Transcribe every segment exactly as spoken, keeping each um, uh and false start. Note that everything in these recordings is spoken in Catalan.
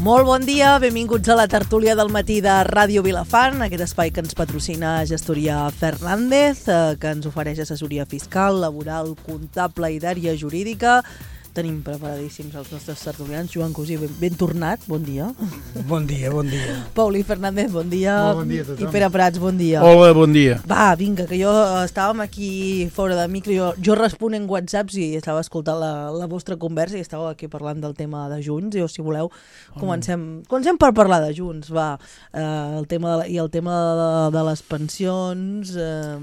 Molt bon dia, benvinguts a la tertúlia del matí de Ràdio Vilafant, aquest espai que ens patrocina Gestoria Fernández, eh, que ens ofereix assessoria fiscal, laboral, comptable i d'àrea jurídica. Tenim preparadíssims els nostres tertulians. Joan Cosí, ben, ben tornat, bon dia. Bon dia, bon dia. Paulí Fernández, bon dia. Molt bon dia a tothom. I Pere Prats, bon dia. Hola, bon dia. Va, vinga, que jo estàvem aquí fora de micro, jo, jo responent whatsapps i estava escoltant la, la vostra conversa i estàveu aquí parlant del tema de Junts, i o si voleu comencem, comencem per parlar de Junts, va. Eh, el tema de la, i el tema de, de les pensions, eh,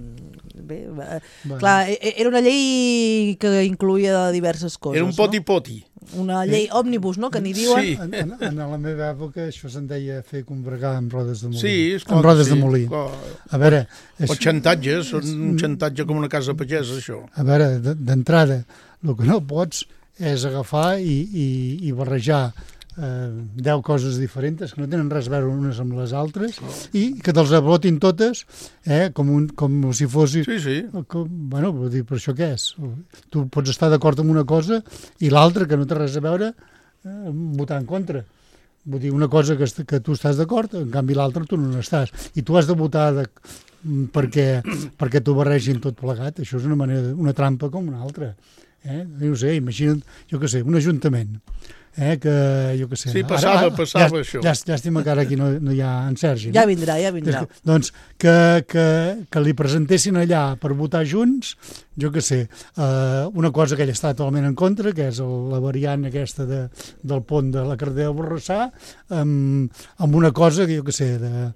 bé, eh, bueno. Clar, era una llei que incloïa diverses coses, era un poti-poti. No? Una llei eh? òmnibus, no?, que n'hi diuen. Sí. En, en, en la meva època això se'n deia fer combregar amb rodes de molí. Sí, esclar, amb rodes sí, de molí. Clar. A veure... O xantatges, són un xantatge com una casa pagesa, això. A veure, d'entrada, el que no pots és agafar i, i, i barrejar eh, deu coses diferents que no tenen res a veure unes amb les altres oh. i que te'ls abotin totes eh, com, un, com si fossis... Sí, sí. Com, bueno, vull dir, per això què és? Tu pots estar d'acord amb una cosa i l'altra, que no té res a veure, eh, votar en contra. Vull dir, una cosa que, que tu estàs d'acord, en canvi l'altra tu no n'estàs. I tu has de votar de, perquè, perquè t'ho barregin tot plegat. Això és una manera, una trampa com una altra. Eh? No sé, imagina't, jo què sé, un ajuntament, eh, que jo què sé... Sí, passava, ara, passava llà, això. Llàstima que ara aquí no, no hi ha en Sergi. No? Ja vindrà, ja vindrà. Que, doncs que, que, que li presentessin allà per votar junts, jo què sé, eh, una cosa que ell està totalment en contra, que és el, la variant aquesta de, del pont de la carretera de Borrassà, amb, amb una cosa que jo què sé,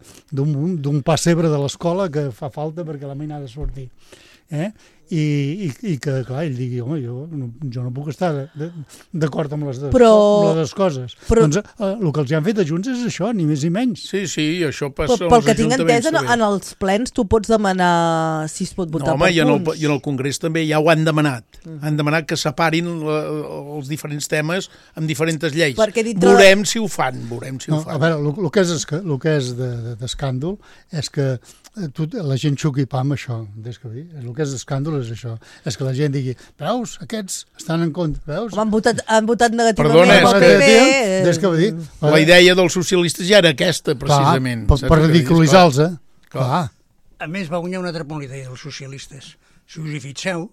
d'un pessebre de l'escola que fa falta perquè la mina ha de sortir. Eh? I, i, i que, clar, ell digui, home, jo no, jo no puc estar d'acord amb les dues, però, amb les coses. Però, doncs eh, el que els han fet a Junts és això, ni més ni menys. Sí, sí, això passa però, als pel que tinc entès, en, també. en els plens tu pots demanar si es pot votar no, home, per i en el, punts. I en el Congrés també ja ho han demanat. Uh -huh. Han demanat que separin la, els diferents temes amb diferents lleis. Dintre... Veurem si ho fan, veurem si no, ho fan. A veure, el, el que és, el que és d'escàndol de, és que tu, la gent xuqui pa amb això, des que dir. El que és d'escàndol és això. És que la gent digui, veus, aquests estan en contra, veus? Han votat, han votat negativament. Perdona, pel és P P. Des que dir. La idea dels socialistes ja era aquesta, precisament. Clar, per, per ridiculitzar-los, eh? Clar. Clar. A més, va guanyar una altra idea dels socialistes. Si us hi fixeu,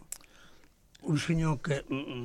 un senyor que,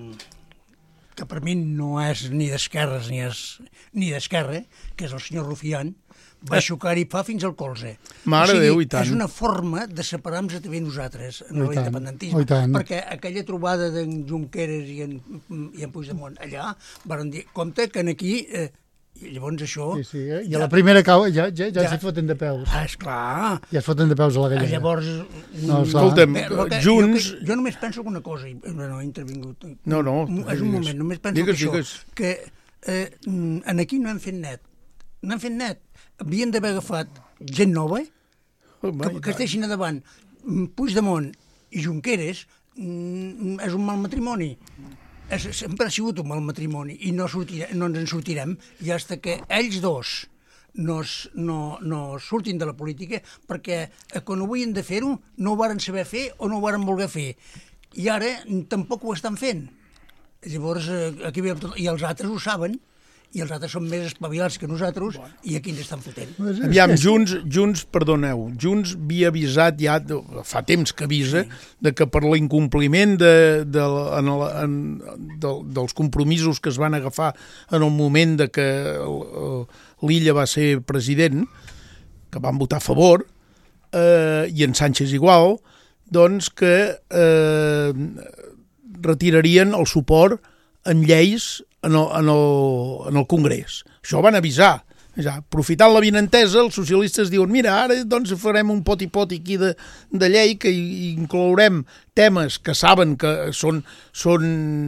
que per mi no és ni d'esquerres ni, és, ni d'esquerra, que és el senyor Rufián, va xocar-hi fa fins al colze. Mare o sigui, Déu, i tant. És una forma de separar-nos també nosaltres en l'independentisme. Perquè aquella trobada d'en Junqueras i en, i en Puigdemont allà van dir, compte que aquí... Eh, i llavors això... Sí, sí, eh? I a la primera cau ja, ja, ja, ja es foten de peus. Ah, esclar. Ja es foten de peus a la gallera. Llavors... No, escolta'm, bé, que, Junts... Jo, jo només penso que una cosa, i no he intervingut. No, no. És un moment, només penso digues, que això, digues. que eh, en aquí no hem fet net. No hem fet net. Havien d'haver agafat gent nova, oh, que, que estiguin a davant. Puigdemont i Junqueras mm, és un mal matrimoni. És, sempre ha sigut un mal matrimoni i no, sortirà, no ens en sortirem i fins que ells dos no, no, no surtin de la política, perquè quan ho havien de fer-ho no ho varen saber fer o no ho varen voler fer. I ara tampoc ho estan fent. Llavors, aquí veiem tot, i els altres ho saben, i els altres són més espavilats que nosaltres, bueno. I aquí ens estan fotent. Aviam, Junts, Junts, perdoneu, Junts havia avisat ja, fa temps que avisa, sí. de que per l'incompliment de, de, en el, en, de, dels compromisos que es van agafar en el moment de que l'Illa va ser president, que van votar a favor, eh, i en Sánchez igual, doncs que eh, retirarien el suport en lleis en el, en el, en el Congrés. Això ho van avisar. Ja, aprofitant la vinentesa, els socialistes diuen mira, ara doncs farem un poti-poti aquí de, de llei que inclourem temes que saben que són, són,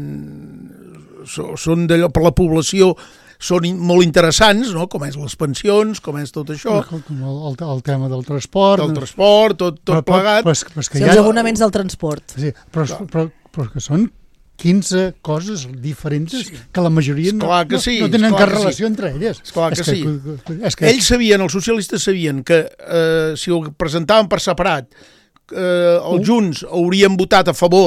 són d'allò per la població, són molt interessants, no? Com és les pensions, com és tot això. Com el, el, el tema del transport. Del transport, tot, tot però, plegat. Però, però, però sí, els abonaments del transport. Sí, però, però, però, però que són quinze coses diferents sí. que la majoria no, que sí, no, no tenen cap relació sí. entre elles. Esclar que, és que sí. És que... Ells sabien, els socialistes sabien que eh, si ho presentaven per separat, eh, els Junts haurien votat a favor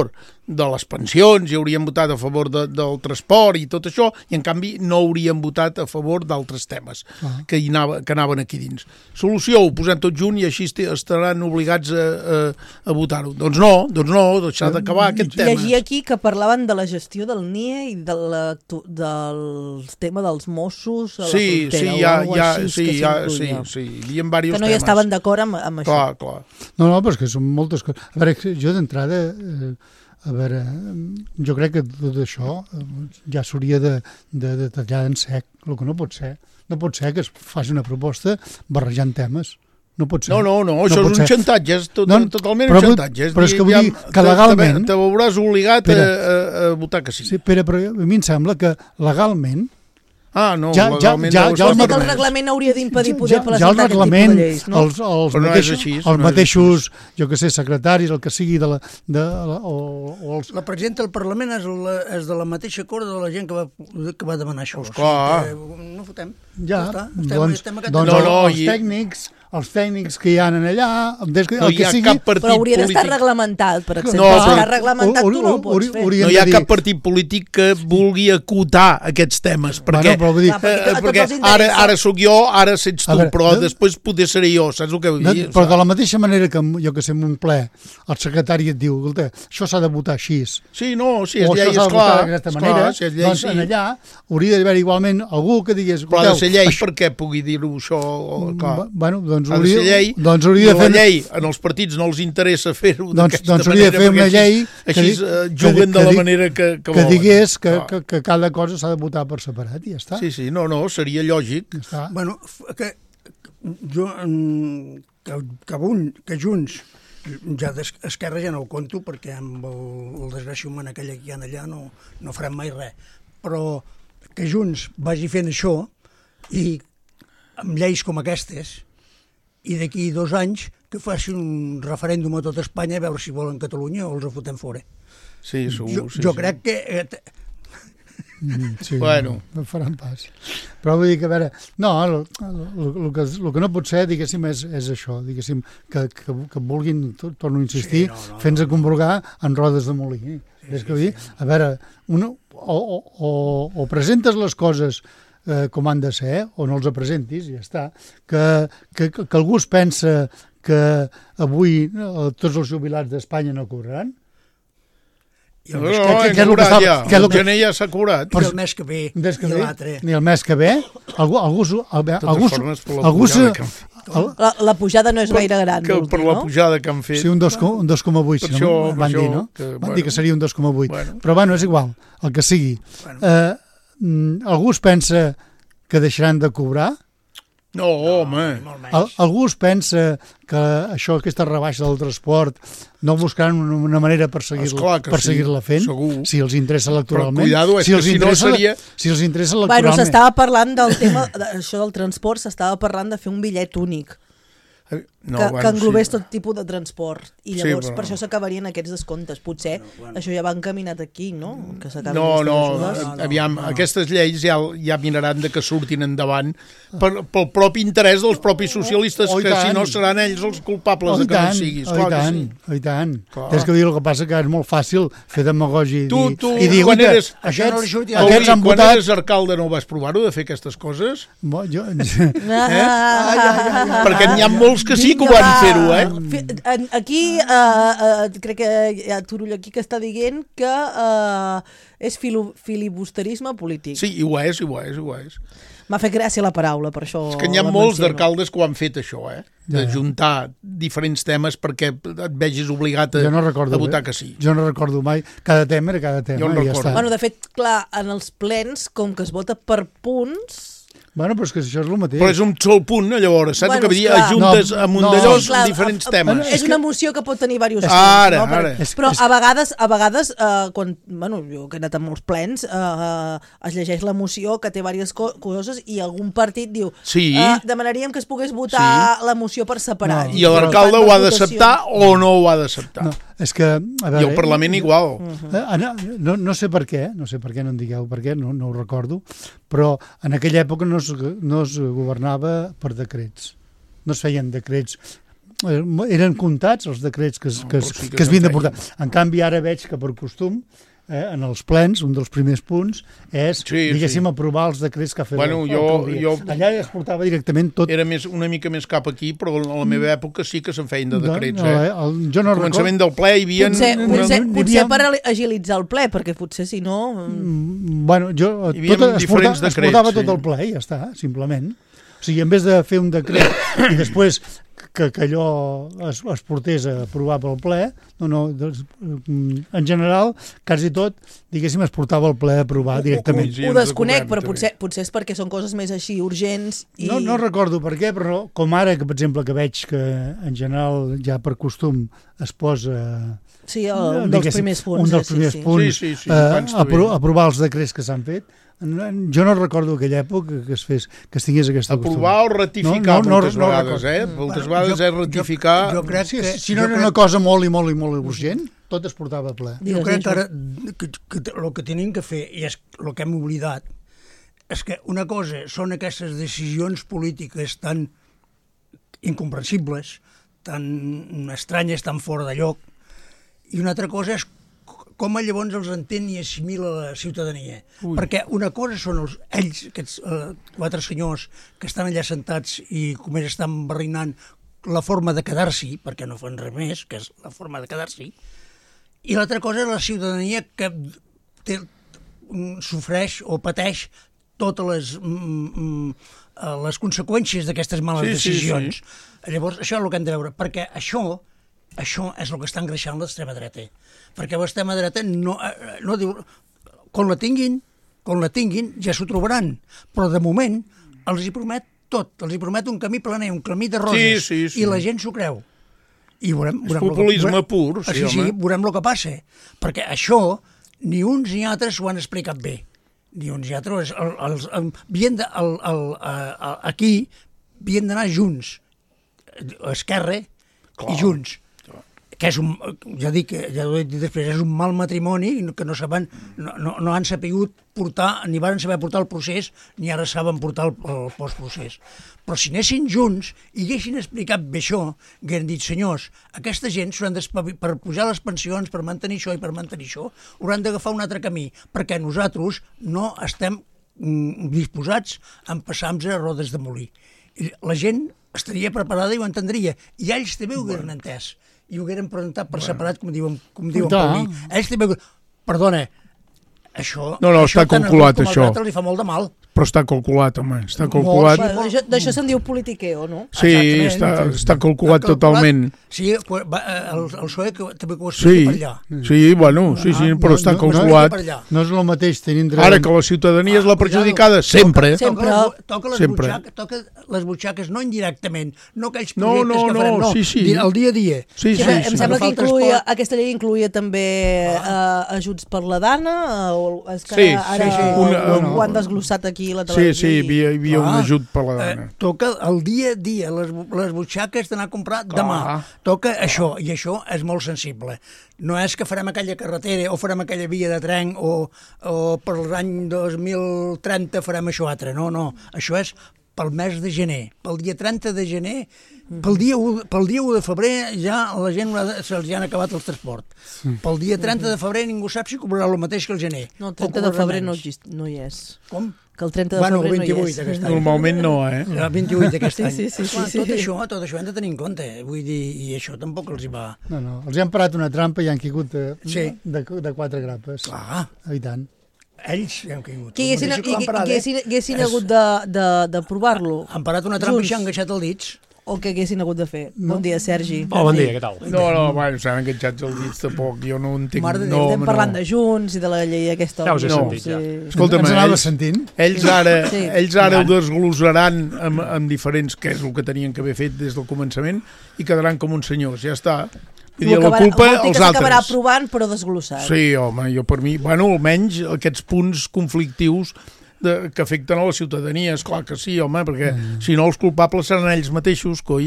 de les pensions i haurien votat a favor de, del transport i tot això, i en canvi no haurien votat a favor d'altres temes ah. que, hi anava, que anaven aquí dins. Solució, ho posem tot junt i així estaran obligats a, a, a votar-ho. Doncs no, doncs no, deixar d'acabar aquest tema. Llegia aquí que parlaven de la gestió del N I E i de la, del tema dels Mossos a la sí, frontera sí, ja, o ja, així sí, que ja, sí, sí, hi havia diversos que no hi temes. estaven d'acord amb, amb clar, això. Clar. No, no, però és que són moltes coses. A veure, jo d'entrada... Eh, A veure, jo crec que tot això ja s'hauria de, de, de tallar en sec, el que no pot ser. No pot ser que es faci una proposta barrejant temes. No pot ser. No, no, no, això no és un xantatge, és tot, no, totalment però, un xantatge. Però és que vull dir que legalment... Te, te veuràs obligat Pere, a, a, a votar que sí. Sí, però, però a mi em sembla que legalment Ah, no, ja, legalment... Ja, ja, Vol dir ja, que el reglament hauria d'impedir poder ja, presentar ja el reglament, aquest tipus de lleis, no? Els, els, no mateixos, així, els no mateixos, jo que sé, secretaris, el que sigui, de la, de, la, o, o els... La presidenta del Parlament és, la, és de la mateixa corda de la gent que va, que va demanar això. Pues clar. O sigui, no fotem. Ja, està. Estem, doncs, estem doncs no, no, els i... tècnics... els tècnics que hi ha allà, des que, no el que hi ha sigui... cap partit però hauria d'estar polític... reglamentat, per exemple. No, No, però- està reglamentat, tu no ho pots fer. No hi ha cap partit polític que vulgui acotar aquests temes, perquè, Bueno, però vull dir- Clar, perquè a eh, tots perquè els interessa. ara, ara sóc jo, ara ets A tu, veure, però de- després poder seré jo, saps el que vull De, dir? però de la mateixa manera que, jo que sé, en un ple, el secretari et diu, escolta, això s'ha de votar així, Sí, no, si és o llei, això s'ha de esclar, votar d'aquesta esclar, manera, si és llei, doncs sí. en allà hauria d'haver igualment algú que digués... Però ha de ser llei això- perquè pugui dir-ho això, o, clar. Bueno, doncs Ha de hauria, ser llei, doncs hauria i de la fer... llei en els partits no els interessa fer-ho Doncs, d'aquesta doncs hauria de manera, fer perquè una llei així, així di- eh, juguen que de la di- manera que, que, que volen. digués que, Clar. que, que cada cosa s'ha de votar per separat i ja està. Sí, sí, no, no, seria lògic. Ja està. Bueno, f- que jo, mm, que, que, un, que Junts, ja d'Esquerra ja no ho conto perquè amb el, el desgràcia humana aquella que hi ha allà no, no farem mai res, però que Junts vagi fent això i amb lleis com aquestes i d'aquí dos anys que faci un referèndum a tot Espanya a veure si volen Catalunya o els fotem fora. Sí, segur, Jo, sí, jo sí. crec que... Eh, t- Mm, sí, Bueno. no, no faran pas. Però vull dir que, a veure, no, el, el, el, que, el que no pot ser, diguéssim, és, és això, diguéssim, que, que, que vulguin, to- torno a insistir, Sí, no, no, fent-se convocar en rodes de molí. Sí, és que vull dir, a veure, una, o, o, o, o presentes les coses eh, com han de ser, o no els presentis, i ja està. Que, que, que algú es pensa que avui eh, tots els jubilats d'Espanya no cobraran. I No, el, no, mes, no, que- hem que és el que cobrat estava- ja. que és el El que- gener ja s'ha cobrat. i el mes que ve Des que i ve, l'altre. ni el mes que ve, algú, algú, s'ho- algú, De totes algú, formes, per la algú, pujada se- que han fet. el, La, la pujada no és gaire gran, Que vols per dir, la no? pujada que han fet. sí, un dos coma vuit, Per si no, això- van per dir, això no? que, Van bueno. dir que seria un dos coma vuit. Bueno. Però bueno, és igual, el que sigui. Bueno. Eh, mm, algú es pensa que deixaran de cobrar? No, home. Molt menys. Al, algú es pensa que això, aquesta rebaixa del transport, no buscaran una, una manera per seguir-la Esclar que per sí, seguir-la fent? segur. Si els interessa electoralment. cuidado, és si que els si no interessa, seria- Si els interessa Bueno, electoralment. s'estava parlant del tema, de, això del transport, s'estava parlant de fer un bitllet únic, No, que, bueno, que englobés sí. tot tipus de transport. I Sí, llavors però- per això s'acabarien aquests descomptes. Potser això ja va encaminat aquí, no? Que s'acabin No, aquestes no, ajudes. no, no, aviam, no. aquestes lleis ja, ja miraran de que surtin endavant per, pel propi interès dels propis socialistes, Oh, i que si tant. no seran ells els culpables Oh, de i que no tant, sigui. oh, Esclar i que tant, sí. oh, i tant. Clar. És que dir, el que passa que és molt fàcil fer demagògia i Tu, dir, tu, i dir quan "Oita, eres- Això no li aquests, sortirà. Pauli, aquests han quan votat... eres alcalde no vas provar-ho de fer aquestes coses? Bo, jo, Ah, Perquè n'hi ha molts que sí que ho Vinga, van va. fer-ho, eh? Fi- en- Aquí, uh, uh, crec que hi ha Turull aquí que està dient que uh, és filo, filibusterisme polític. Sí, i ho és, i ho és, i ho és. M'ha fet gràcia la paraula, per això És que n'hi ha la molts menciono. d'alcaldes que ho han fet, això, eh? Ja, De ja. juntar diferents temes perquè et vegis obligat a, jo no recordo a votar bé. que sí. Jo no recordo mai. Cada tema era cada tema. Jo en i ja recordo. està. Bueno, de fet, clar, en els plens, com que es vota per punts... Bueno, però és que això és el mateix. Però és un sol punt, no, llavors, saps Bueno, el que vull dir? esclar. Ajuntes No, amb un no. d'allò Sí, clar, diferents a- a- temes. És una moció que pot tenir diversos Ara, punts, no? ara. És- Però és- a vegades, a vegades eh, quan, bueno, jo que he anat a molts plens, eh, es llegeix la moció que té diverses co coses i algun partit diu Sí. eh, demanaríem que es pogués votar la moció per separat. No. I l'alcalde ho ha d'acceptar o no ho ha d'acceptar. No, és que... A veure, I el Parlament igual. Eh, no, no, no sé per què, no sé per què, no em digueu per què, no, no ho recordo, però en aquella època no es, no es governava per decrets. No es feien decrets. eren comptats els decrets que, es, que, es, sí que que es havien de se'n portar. En canvi, ara veig que per costum, eh, en els plens, un dels primers punts és, Sí, diguéssim, sí. aprovar els decrets que ha fet Bueno, jo- l'alcaldia. jo- Allà es portava directament tot. Era més, una mica més cap aquí, però a la meva època sí que se'n feien de decrets, no, eh? el, jo no Al començament del ple hi havia... Potser, no, potser, no, no, potser n'hi per havia- agilitzar el ple, perquè potser si no... Mm, Bueno, jo, Hi havia tot, es, diferents porta, es decrets, portava sí. tot el ple i ja està, simplement. O sigui, en vez de fer un decret i després que, que allò es, es portés a aprovar pel ple, no, no, doncs, en general, quasi tot, diguéssim, es portava al ple a aprovar directament. Sí, Ho ens desconec, recordem, però també. potser, potser és perquè són coses més així urgents i... No, no recordo per què, però com ara, que per exemple, que veig que en general ja per costum es posa... Sí, el, un dels diguéssim, primers punts. un dels eh, sí, primers sí. punts, Sí, sí, sí, eh, consta apro bé. aprovar els decrets que s'han fet. No, jo no recordo aquella època que es fes, que es tingués aquesta costum. Aprovar o ratificar No, no, no, moltes no vegades, recordo. eh? Moltes Bueno, vegades jo- és ratificar... Jo, jo crec Sí, que... si no jo era crec- una cosa molt i molt i molt urgent, tot es portava a ple. Jo Digues, crec que Joan. ara que, que el que tenim que fer, i és el que hem oblidat, és que una cosa són aquestes decisions polítiques tan incomprensibles, tan estranyes, tan fora de lloc, i una altra cosa és com llavors els entén i assimila la ciutadania. Ui. Perquè una cosa són els, ells, aquests eh, quatre senyors que estan allà sentats i com ells estan barrinant la forma de quedar-s'hi, perquè no fan res més, que és la forma de quedar-s'hi, i l'altra cosa és la ciutadania que té, mm, sofreix o pateix totes les, mm, mm, les conseqüències d'aquestes males Sí, sí, decisions. Llavors, això és el que hem de veure, perquè això, això és el que està engreixant l'extrema dreta. Perquè l'extrema dreta no, eh, no diu... Quan la tinguin, quan la tinguin, ja s'ho trobaran. Però de moment els hi promet tot. Els hi promet un camí planer, un camí de roses. Sí, sí, sí. I la gent s'ho creu. I veurem, És veurem populisme lo que, pur, sí, sí, sí, home. veurem el que passa. Perquè això, ni uns ni altres ho han explicat bé. Ni uns ni altres. El, els, el, havien de, el, el, el, aquí havien d'anar junts. Esquerra i Junts. Que és un, ja dic, ja ho he dit després, és un mal matrimoni que no saben, no, no, no han sapigut portar, ni van saber portar el procés, ni ara saben portar el, el postprocés. Però si anessin junts i haguessin explicat bé això, haguessin dit, senyors, aquesta gent s'hauran d'espavilar per pujar les pensions, per mantenir això i per mantenir això, hauran d'agafar un altre camí, perquè nosaltres no estem mm, disposats a passar-nos a rodes de molí. I la gent estaria preparada i ho entendria, i ells també ho hagueren entès. I ho hagueren presentat per separat, com diuen, com diuen Da. Paulí. Ells també... Perdona, això... No, no, això està tant a calculat, com als això. altres li fa molt de mal. Però està calculat, home, està calculat. Bueno, d'això d'això se'n diu politiqueo, no? Sí, Exactament. està, està calculat totalment. Sí, el, el P S O E que, també que ho Sí, explica per allà. sí, bueno, sí, sí, Ah, però no, està no, no, calculat. Per allà. No és el mateix tenint dret... Ara que la ciutadania és la perjudicada, sempre. Sempre. Toca les, toca les, Sempre. butxaques, toca les butxaques, no indirectament, no aquells No, projectes no, que no, farem, no, sí, sí. di- el dia a dia. Sí, Sí, sí, em sí. sembla que Agafar el incluïa, transport. aquesta llei incluïa també eh, ajuts per la dana, eh, o és que Sí, ara sí, sí. ho, Una- ho, una- ho han desglossat aquí a la Sí, televisió. sí, hi havia, hi havia un Clar. ajut per la Eh, dona. toca el dia a dia, les, bu- les butxaques d'anar a comprar demà. Toca això, i això és molt sensible. No és que farem aquella carretera o farem aquella via de tren o, o per l'any dos mil trenta farem això altre. No, no, això és pel mes de gener. Pel dia trenta de gener, pel dia u, pel dia u de febrer ja la gent haurà de- se'ls ja han acabat el transport. Pel dia trenta de febrer ningú sap si cobrarà el mateix que el gener. No, el O trenta de cobrarà febrer no, menys. exist, no hi és. Com? Que el trenta de Bueno, febrer el vint-i-vuit no hi és. d'aquest any. Normalment no, eh? El vint-i-vuit d'aquest Sí, any. sí, sí, sí, Clar, sí. Tot això, tot això ho hem de tenir en compte. Vull dir, i això tampoc els hi va... No, no, els han parat una trampa i han caigut de, Sí. de, de quatre grapes. Clar, I tant. ells hi han caigut. Que Els haguessin, mateixos i, l'han que, parat, que haguessin, eh? haguessin És- hagut de, de, de provar-lo, Han parat una trampa i Junts. s'han enganxat els dits. o que haguessin hagut de fer. Bon dia, Sergi. Oh, bon dia, què tal? No, no, bueno, s'han enganxats els dits tampoc, jo no entenc. Mare de Déu, no, Estem home, parlant no. de Junts i de la llei aquesta. Ja us he No. sentit, ja. Escolta'm, Ens anava ells, sentint? ells ara, Sí. ells ara ho desglosaran amb, amb diferents, que és el que tenien que haver fet des del començament, i quedaran com uns senyors, ja està. Vull dir, Ho la acabarà- culpa vol dir als que s'acabarà altres. aprovant, però desglossat. Sí, home, jo per mi... Bueno, almenys aquests punts conflictius de, que afecten a la ciutadania, és clar que sí, home, perquè mm. si no els culpables seran ells mateixos, coi.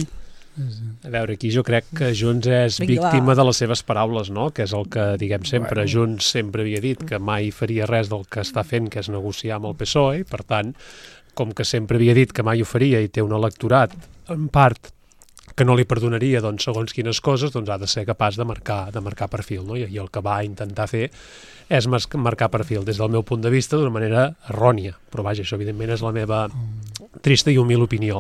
A veure, aquí jo crec que Junts és Vinga, víctima va. de les seves paraules, no? Que és el que, diguem sempre, Bueno. Junts sempre havia dit, que mai faria res del que està fent, que és negociar amb el P S O E, i per tant, com que sempre havia dit que mai ho faria i té un electorat, en part, que no li perdonaria doncs, segons quines coses, doncs ha de ser capaç de marcar, de marcar perfil, no? I, i el que va intentar fer és marcar perfil, des del meu punt de vista, d'una manera errònia. Però vaja, això evidentment és la meva trista i humil opinió.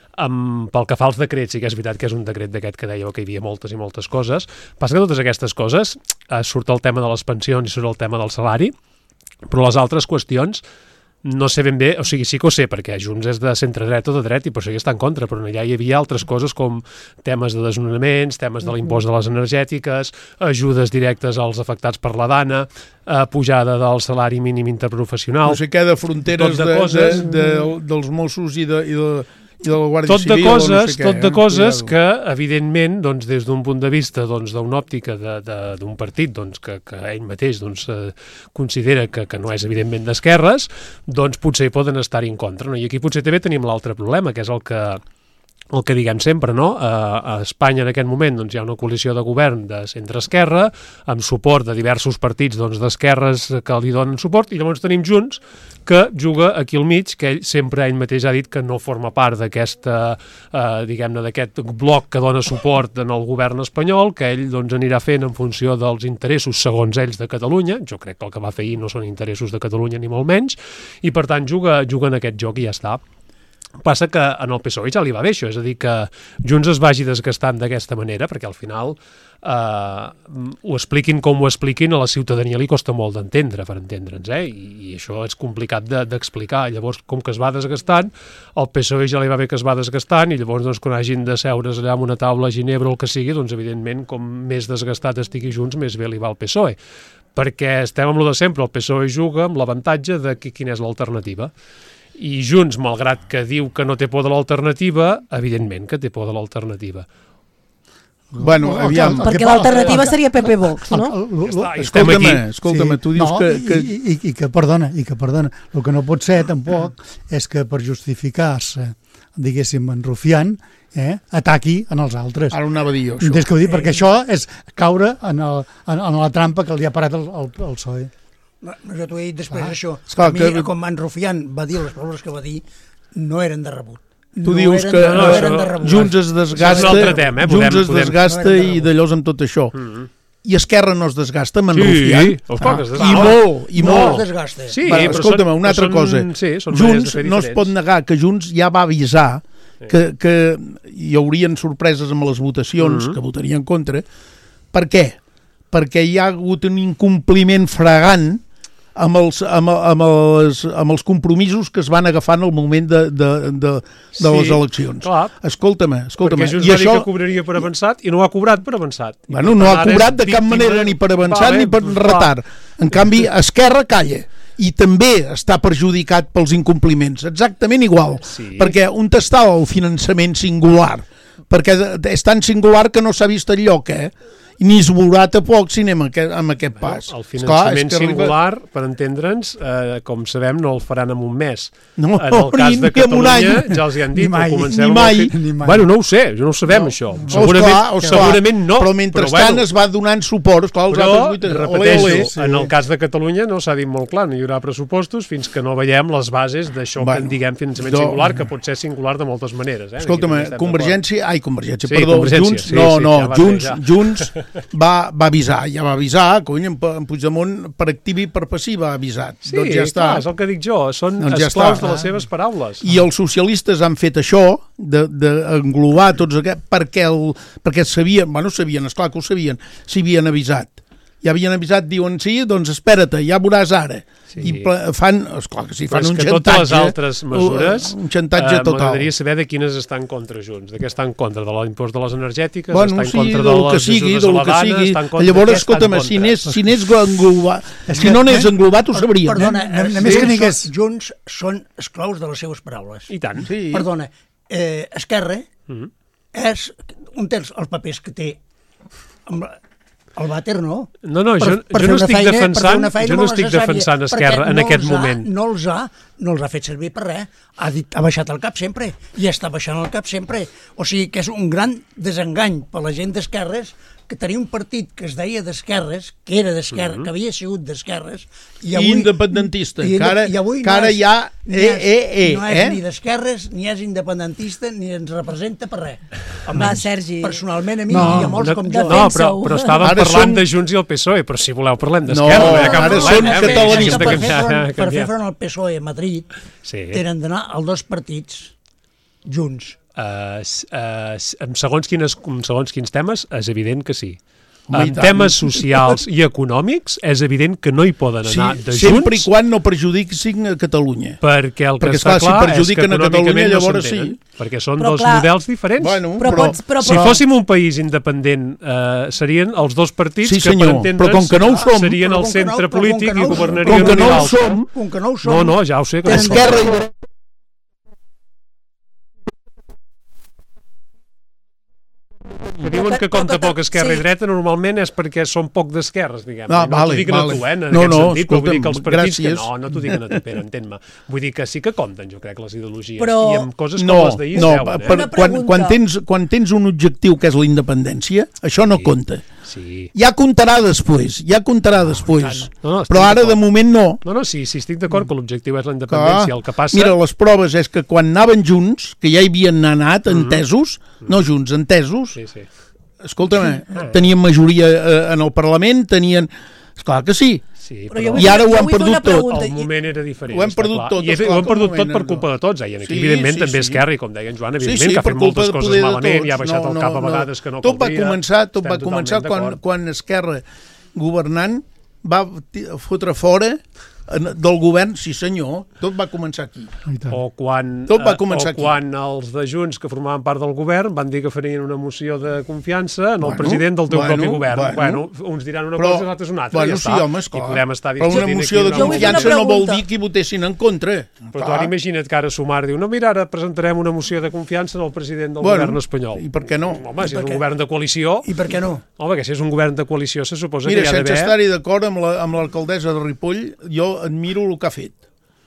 Um, pel que fa als decrets, sí que és veritat que és un decret d'aquest que dèieu que hi havia moltes i moltes coses. Passa que totes aquestes coses, eh, surt el tema de les pensions i surt el tema del salari, però les altres qüestions no sé ben bé, o sigui, sí que ho sé, perquè Junts és de centre-dret o de dret i per això hi està en contra, però allà hi havia altres coses com temes de desnonaments, temes de l'impost de les energètiques, ajudes directes als afectats per la dana, eh, pujada del salari mínim interprofessional... No sé què, de fronteres de, de, coses, de, de, dels Mossos i de... I de... i de la Guàrdia tot Civil, de coses, no sé què, tot de eh? coses Cuidado. que, evidentment, doncs, des d'un punt de vista doncs, d'una òptica d'un partit doncs, que, que ell mateix doncs, eh, considera que, que no és, evidentment, d'esquerres, doncs potser poden estar-hi en contra. No? I aquí potser també tenim l'altre problema, que és el que el que diguem sempre, no? A, a Espanya en aquest moment doncs, hi ha una coalició de govern de centre-esquerra, amb suport de diversos partits doncs, d'esquerres que li donen suport, i llavors tenim Junts, que juga aquí al mig, que ell sempre ell mateix ha dit que no forma part d'aquesta, eh, diguem-ne, d'aquest bloc que dona suport en el govern espanyol, que ell doncs, anirà fent en funció dels interessos, segons ells, de Catalunya. Jo crec que el que va fer ahir no són interessos de Catalunya ni molt menys, i per tant juga, juga en aquest joc i ja està. Passa que en el P S O E ja li va bé això, és a dir, que Junts es vagi desgastant d'aquesta manera, perquè al final eh, ho expliquin com ho expliquin, a la ciutadania li costa molt d'entendre, per entendre'ns, eh? I, i això és complicat d'explicar. De, llavors, com que es va desgastant, el P S O E ja li va bé que es va desgastant, i llavors, doncs, quan hagin de seure's allà amb una taula a Ginebra o el que sigui, doncs, evidentment, com més desgastat estigui Junts, més bé li va al P S O E. Perquè estem amb lo de sempre, el P S O E juga amb l'avantatge de que, quina és l'alternativa. I Junts, malgrat que diu que no té por de l'alternativa, evidentment que té por de l'alternativa. Bueno, aviam... Perquè l'alternativa seria P P Vox, no? Escolta-me, escolta-me, tu dius no, que... que... I, i, i que, perdona, i que, perdona, el que no pot ser, tampoc, és que per justificar-se, diguéssim, en rufiant, eh, ataqui en els altres. Ara ho anava a dir jo, això. Des que ho dic, perquè això és caure en, el, en, en la trampa que li ha parat el, el, el P S O E. No, jo t'ho he dit després, Ah. això. Esclar, a mi, que- com en Rufián va dir les paraules que va dir, no eren de rebut. Tu no dius eren, que no no, eren de rebut. Junts es desgasta, Això és un altre tema, eh? Podem- Junts es podem- desgasta No, no, no, i no. d'allòs amb tot això. Mm-hmm. I Esquerra no es desgasta amb en Sí, Rufián. els pocs es I desgasta. molt, i no molt. es desgasta. Sí, Va, però escolta'm, són- una altra són- cosa. sí, són maneres de Junts fer no es diferents. pot negar que Junts ja va avisar que, que hi haurien sorpreses amb les votacions, Mhm. que votaria en contra. Per què? Perquè hi ha hagut un incompliment fragant amb els, amb, amb, els, amb els compromisos que es van agafar en el moment de, de, de, de Sí, les eleccions. clar. Escolta-me, escolta-me. Perquè Junts I va dir això, que cobraria per avançat i no ha cobrat per avançat. I bueno, per no tant, ha ara és cobrat de cap víctima- manera ni per avançat Va, ni bé, per doncs, retard. En canvi, Esquerra calla i també està perjudicat pels incompliments, exactament igual, Sí. perquè on estava el finançament singular? Perquè és tan singular que no s'ha vist enlloc, eh? I ni es veurà tampoc si anem amb aquest, amb aquest pas. El Esclar, és finançament que arriba- singular, per entendre'ns, eh, com sabem, no el faran en un mes. No, en el cas ni- de ni en un any. Catalunya, ja els hi han dit, Ni mai, o comencem ni amb mai, el fi- ni mai. Bueno, no ho sé, jo no ho sabem, No. això. Oh, Segurament, esclar, oh, esclar. segurament no. Però mentrestant bueno, es va donant suport. Esclar, els però, altres vuit- repeteixo, ole, ole. sí. En el cas de Catalunya no s'ha dit molt clar, no hi haurà pressupostos fins que no veiem les bases d'això Bueno, que en diguem finançament jo- singular, que pot ser singular de moltes maneres. Eh? Escolta'm, Aquí també estem Convergència, ai, Convergència, Sí, perdó, Convergència, Junts, sí, no, sí, no, ja va Junts, ser, ja. Junts va, va avisar, ja va avisar, cony, en, en Puigdemont per activa i per passiva ha avisat. Sí, doncs ja està. clar, és el que dic jo, són Doncs ja esclaus està. de les seves paraules. I els socialistes han fet això, d'englobar tots aquests, perquè, el, perquè sabien, bueno, sabien, esclar que ho sabien, s'havien avisat. Ja havien avisat, diuen, sí, doncs espera't, ja veuràs ara. Sí. I pla- fan, esclar que sí, fan Però és un que xantatge. totes les altres mesures, Un xantatge eh, total. m'agradaria saber de quines estan contra Junts, de què estan en contra, de l'impost de les energètiques, Bueno, està en sí, contra del de que les sigui, ajudes del a la que dana, sigui. està en contra, Llavors, de què està en escolta'm, si contra? n'és si n'és englobat, És si que- no n'és eh? englobat, ho sabríem. Perdona, No- no- eh, només que Junts, digués- són- Junts són esclaus de les seves paraules. I tant. Sí. Perdona, eh, Esquerra Mhm. és un terç els papers que té amb la- el vàter, no? No, no, Per- jo, per jo fer no una estic feina- per fer defensant, una feina jo no molt estic necessària, defensant perquè Esquerra en no aquest els ha- moment. No els ha no els ha fet servir per res, ha, dit, ha baixat el cap sempre, i està baixant el cap sempre. O sigui que és un gran desengany per la gent d'esquerres, que tenia un partit que es deia d'esquerres, que era d'esquerres, mm -hmm. que havia sigut d'esquerres, i avui... I independentista, i, que ara, i avui que ara no és, ja... Eh, eh, eh, no és eh? ni d'esquerres, ni és independentista, ni ens representa per res. Va, Sergi. Personalment a mi No, i a molts no, com no, jo. no, però, però estàvem Ara parlant som- de Junts i el P S O E, però si voleu parlem No, d'Esquerra. hi ha cap ara problema, som eh? catalanistes. De Per fer, canviar, front, per canviar. fer front al P S O E a Madrid, Sí. tenen d'anar els dos partits junts. Uh, uh, en segons, quines, en segons quins temes, és evident que sí. Home, i En tant. temes socials i econòmics és evident que no hi poden Sí, anar de sempre i junts, quan no perjudiquin a Catalunya. perquè el que Perquè, està esclar, si clar és que perjudiquen a Catalunya, econòmicament no llavors s'entenen, sí. perquè són Però dos clar, models diferents. Bueno, Però, però, pots, però, Si però, fóssim un país independent, eh, serien els dos partits Sí, que, senyor, per entendre's, però com que no ho som, serien però el com que no- centre però com polític que no i ho som, governarien com que un i no ho l'altre. som, Com que no ho som, No, no, ja ho sé. Que no ho som. Esquerra i Que diuen que compta poc esquerra i dreta normalment és perquè són poc d'esquerres, diguem. Ah, no vale, t'ho dic vale. a tu, eh, en No, aquest no, sentit, però vull dir que els escolta'm, partits que gràcies. no, no t'ho dic a tu, Pere, entén-me. Vull dir que sí que compten, jo crec, les ideologies. Però- I amb coses com no, les d'ahir no, es veuen, eh? per, Una quan, pregunta. quan, tens, quan tens un objectiu que és la independència, això no Sí. compta. Sí. Ja comptarà després, ja comptarà després. No, no, estic Però ara, d'acord. de moment, no. No, no, sí, sí, estic d'acord que l'objectiu és la independència. El que passa... Mira, les proves és que quan anaven junts, que ja hi havien anat entesos, no junts, entesos, Sí, sí. escolta'm, tenien majoria eh, en el Parlament, tenien... Esclar que sí. Sí, Però però, jo vull, I ara ho jo han vull fer perdut una tot. pregunta. el moment era diferent. Ho hem està perdut clar. tot, I és, esclar ho hem que el perdut tot moment per era- culpa de tots, eh? I aquí, Sí, evidentment, sí, també sí. Esquerra, i com deia en Joan, Sí, evidentment, sí, que ha per fet culpa moltes de coses poder de malament tots. i ha baixat No, el cap no, a no. vegades que no tot va caldria. començar, tot Estem va començar totalment quan, d'acord. quan Esquerra governant va ti- fotre fora en- del govern, sí senyor, tot va començar aquí. I tant. O quan, Tot va eh, començar o aquí. quan els de Junts, que formaven part del govern, van dir que farien una moció de confiança en el Bueno, president del teu bueno, propi govern. bueno. Bueno, uns diran una Però- cosa i els altres una altra, Bueno, ja sí, està. home, esclar. I podem estar Però una discutint moció aquí de Jo vull fer una confiança no vol pregunta. dir que hi votessin en contra. Però tu Clar. ara imagina't que ara Sumar diu no, mira, ara presentarem una moció de confiança en el president del Bueno, govern espanyol. i per què no? Home, si I per és un què? govern de coalició... I per què no? Home, que si és un govern de coalició se suposa Mira, que hi ha sense d'haver... estar-hi d'acord amb la- amb l'alcaldessa de Ripoll, jo admiro el que ha fet.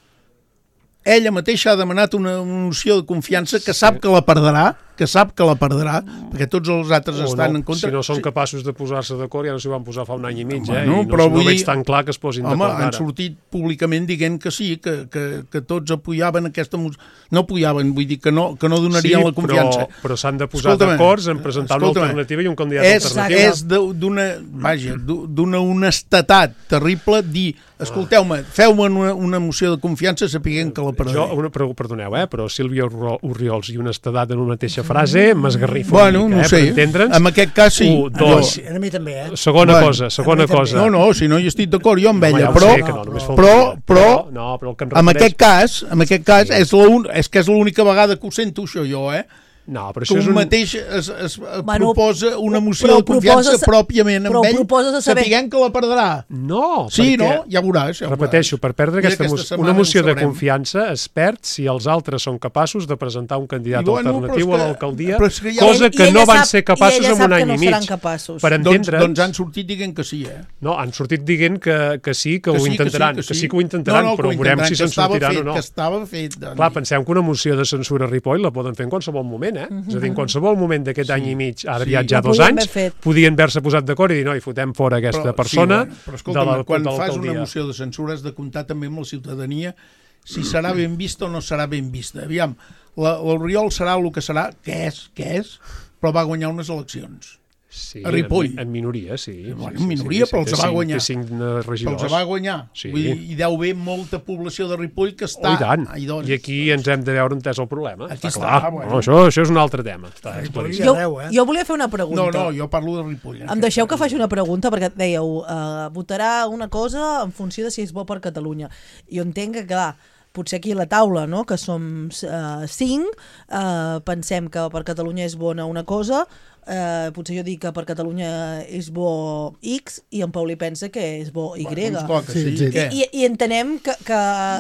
Ella mateixa ha demanat una moció de confiança que sap que la perdrà, que sap que la perdrà, perquè tots els altres O estan no, en contra. si no són Sí. capaços de posar-se d'acord, ja no s'hi van posar fa un any i mig, eh? Bueno, I no, però no vull veig dir- tan clar que es posin Home, d'acord han ara. sortit públicament dient que sí, que, que, que tots apoyaven aquesta moció. No apoyaven, vull dir que no, que no donarien sí, la confiança. però, però s'han de posar Escolta'm, d'acord en presentar una escolta'm, alternativa i un candidat és, alternatiu. és de- d'una, vaja, d'u- d'una honestedat terrible dir, escolteu-me, feu-me una, una moció de confiança sapiguent que la perdré. Jo, una, però, perdoneu, eh, però Sílvia Urro- Urriols i honestedat en una mateixa frase m'esgarrifa Bueno, una mica, no eh, sé, per entendre'ns. en aquest cas sí. Un, dos, A mi també, eh? segona Bueno, cosa, segona a mi també. cosa. No, no, si no hi estic d'acord jo amb Home, ella, ja ho però, sé que no, només però, faltaria. però, no, però el que em en refereix... aquest cas, en aquest cas és, la un, és que és l'única vegada que ho sento això jo, eh? No, però Que això és un un... mateix es, es Bueno, proposa una moció però de confiança proposes- pròpiament però amb ell, proposes de saber- sapiguent que la perdrà. No, Sí, perquè... no? Ja veuràs. Ja Repeteixo, veuràs. per perdre Mira, aquesta, aquesta mo setmana una moció ho de sabrem. confiança es perd si els altres són capaços de presentar un candidat I bueno, alternatiu però és a que- l'alcaldia, però és que ja- cosa I que ella no van sap- ser i capaços ella en sap un que any no i mig. seran capaços. Per Doncs, entendre'ns... doncs han sortit dient que sí, eh? No, han sortit dient que, que sí, que, Que ho sí, intentaran, que sí, que sí que ho intentaran, no, no, però que ho veurem intentaran, si que se'n estava sortiran fet, o no. Que estava fet. Doncs. Clar, pensem que una moció de censura a Ripoll la poden fer en qualsevol moment, eh? És a dir, en qualsevol moment d'aquest any i mig, ha aviat ja La dos podien anys, haver fet. podien haver-se posat d'acord i dir, no, i fotem fora aquesta persona sí, bueno, però de escolta'm, la- quan de fas una l'alcaldia. moció de censura has de comptar també amb la ciutadania si serà ben vista o no serà ben vista. Aviam, la- l'Oriol serà el que serà, que és, que és, però va guanyar unes eleccions. Sí, a Ripoll. En, en minoria, sí. Bueno, sí, en minoria, sí, però té els va cinc- guanyar. Té cinc eh, Però regidors. els va guanyar. Sí. Vull dir, hi deu haver molta població de Ripoll que està... Oh, i tant. Ai, doncs, I aquí ens hem de veure on és el problema. Aquí està està, clar. bueno. No, això, això és un altre tema. Està, és Ripoll claríssim. ja Jo, arreu, eh? jo volia fer una pregunta. No, no, jo parlo de Ripoll. en Em aquest deixeu que cas. faci una pregunta, perquè dèieu, uh, votarà una cosa en funció de si és bo per Catalunya. Jo entenc que, clar, potser aquí a la taula, no?, que som uh, cinc, uh, pensem que per Catalunya és bona una cosa, uh, potser jo dic que per Catalunya és bo X i en Pauli pensa que és bo Y. Bueno, esclar que sí, Sí, sí. què? I, I entenem que, que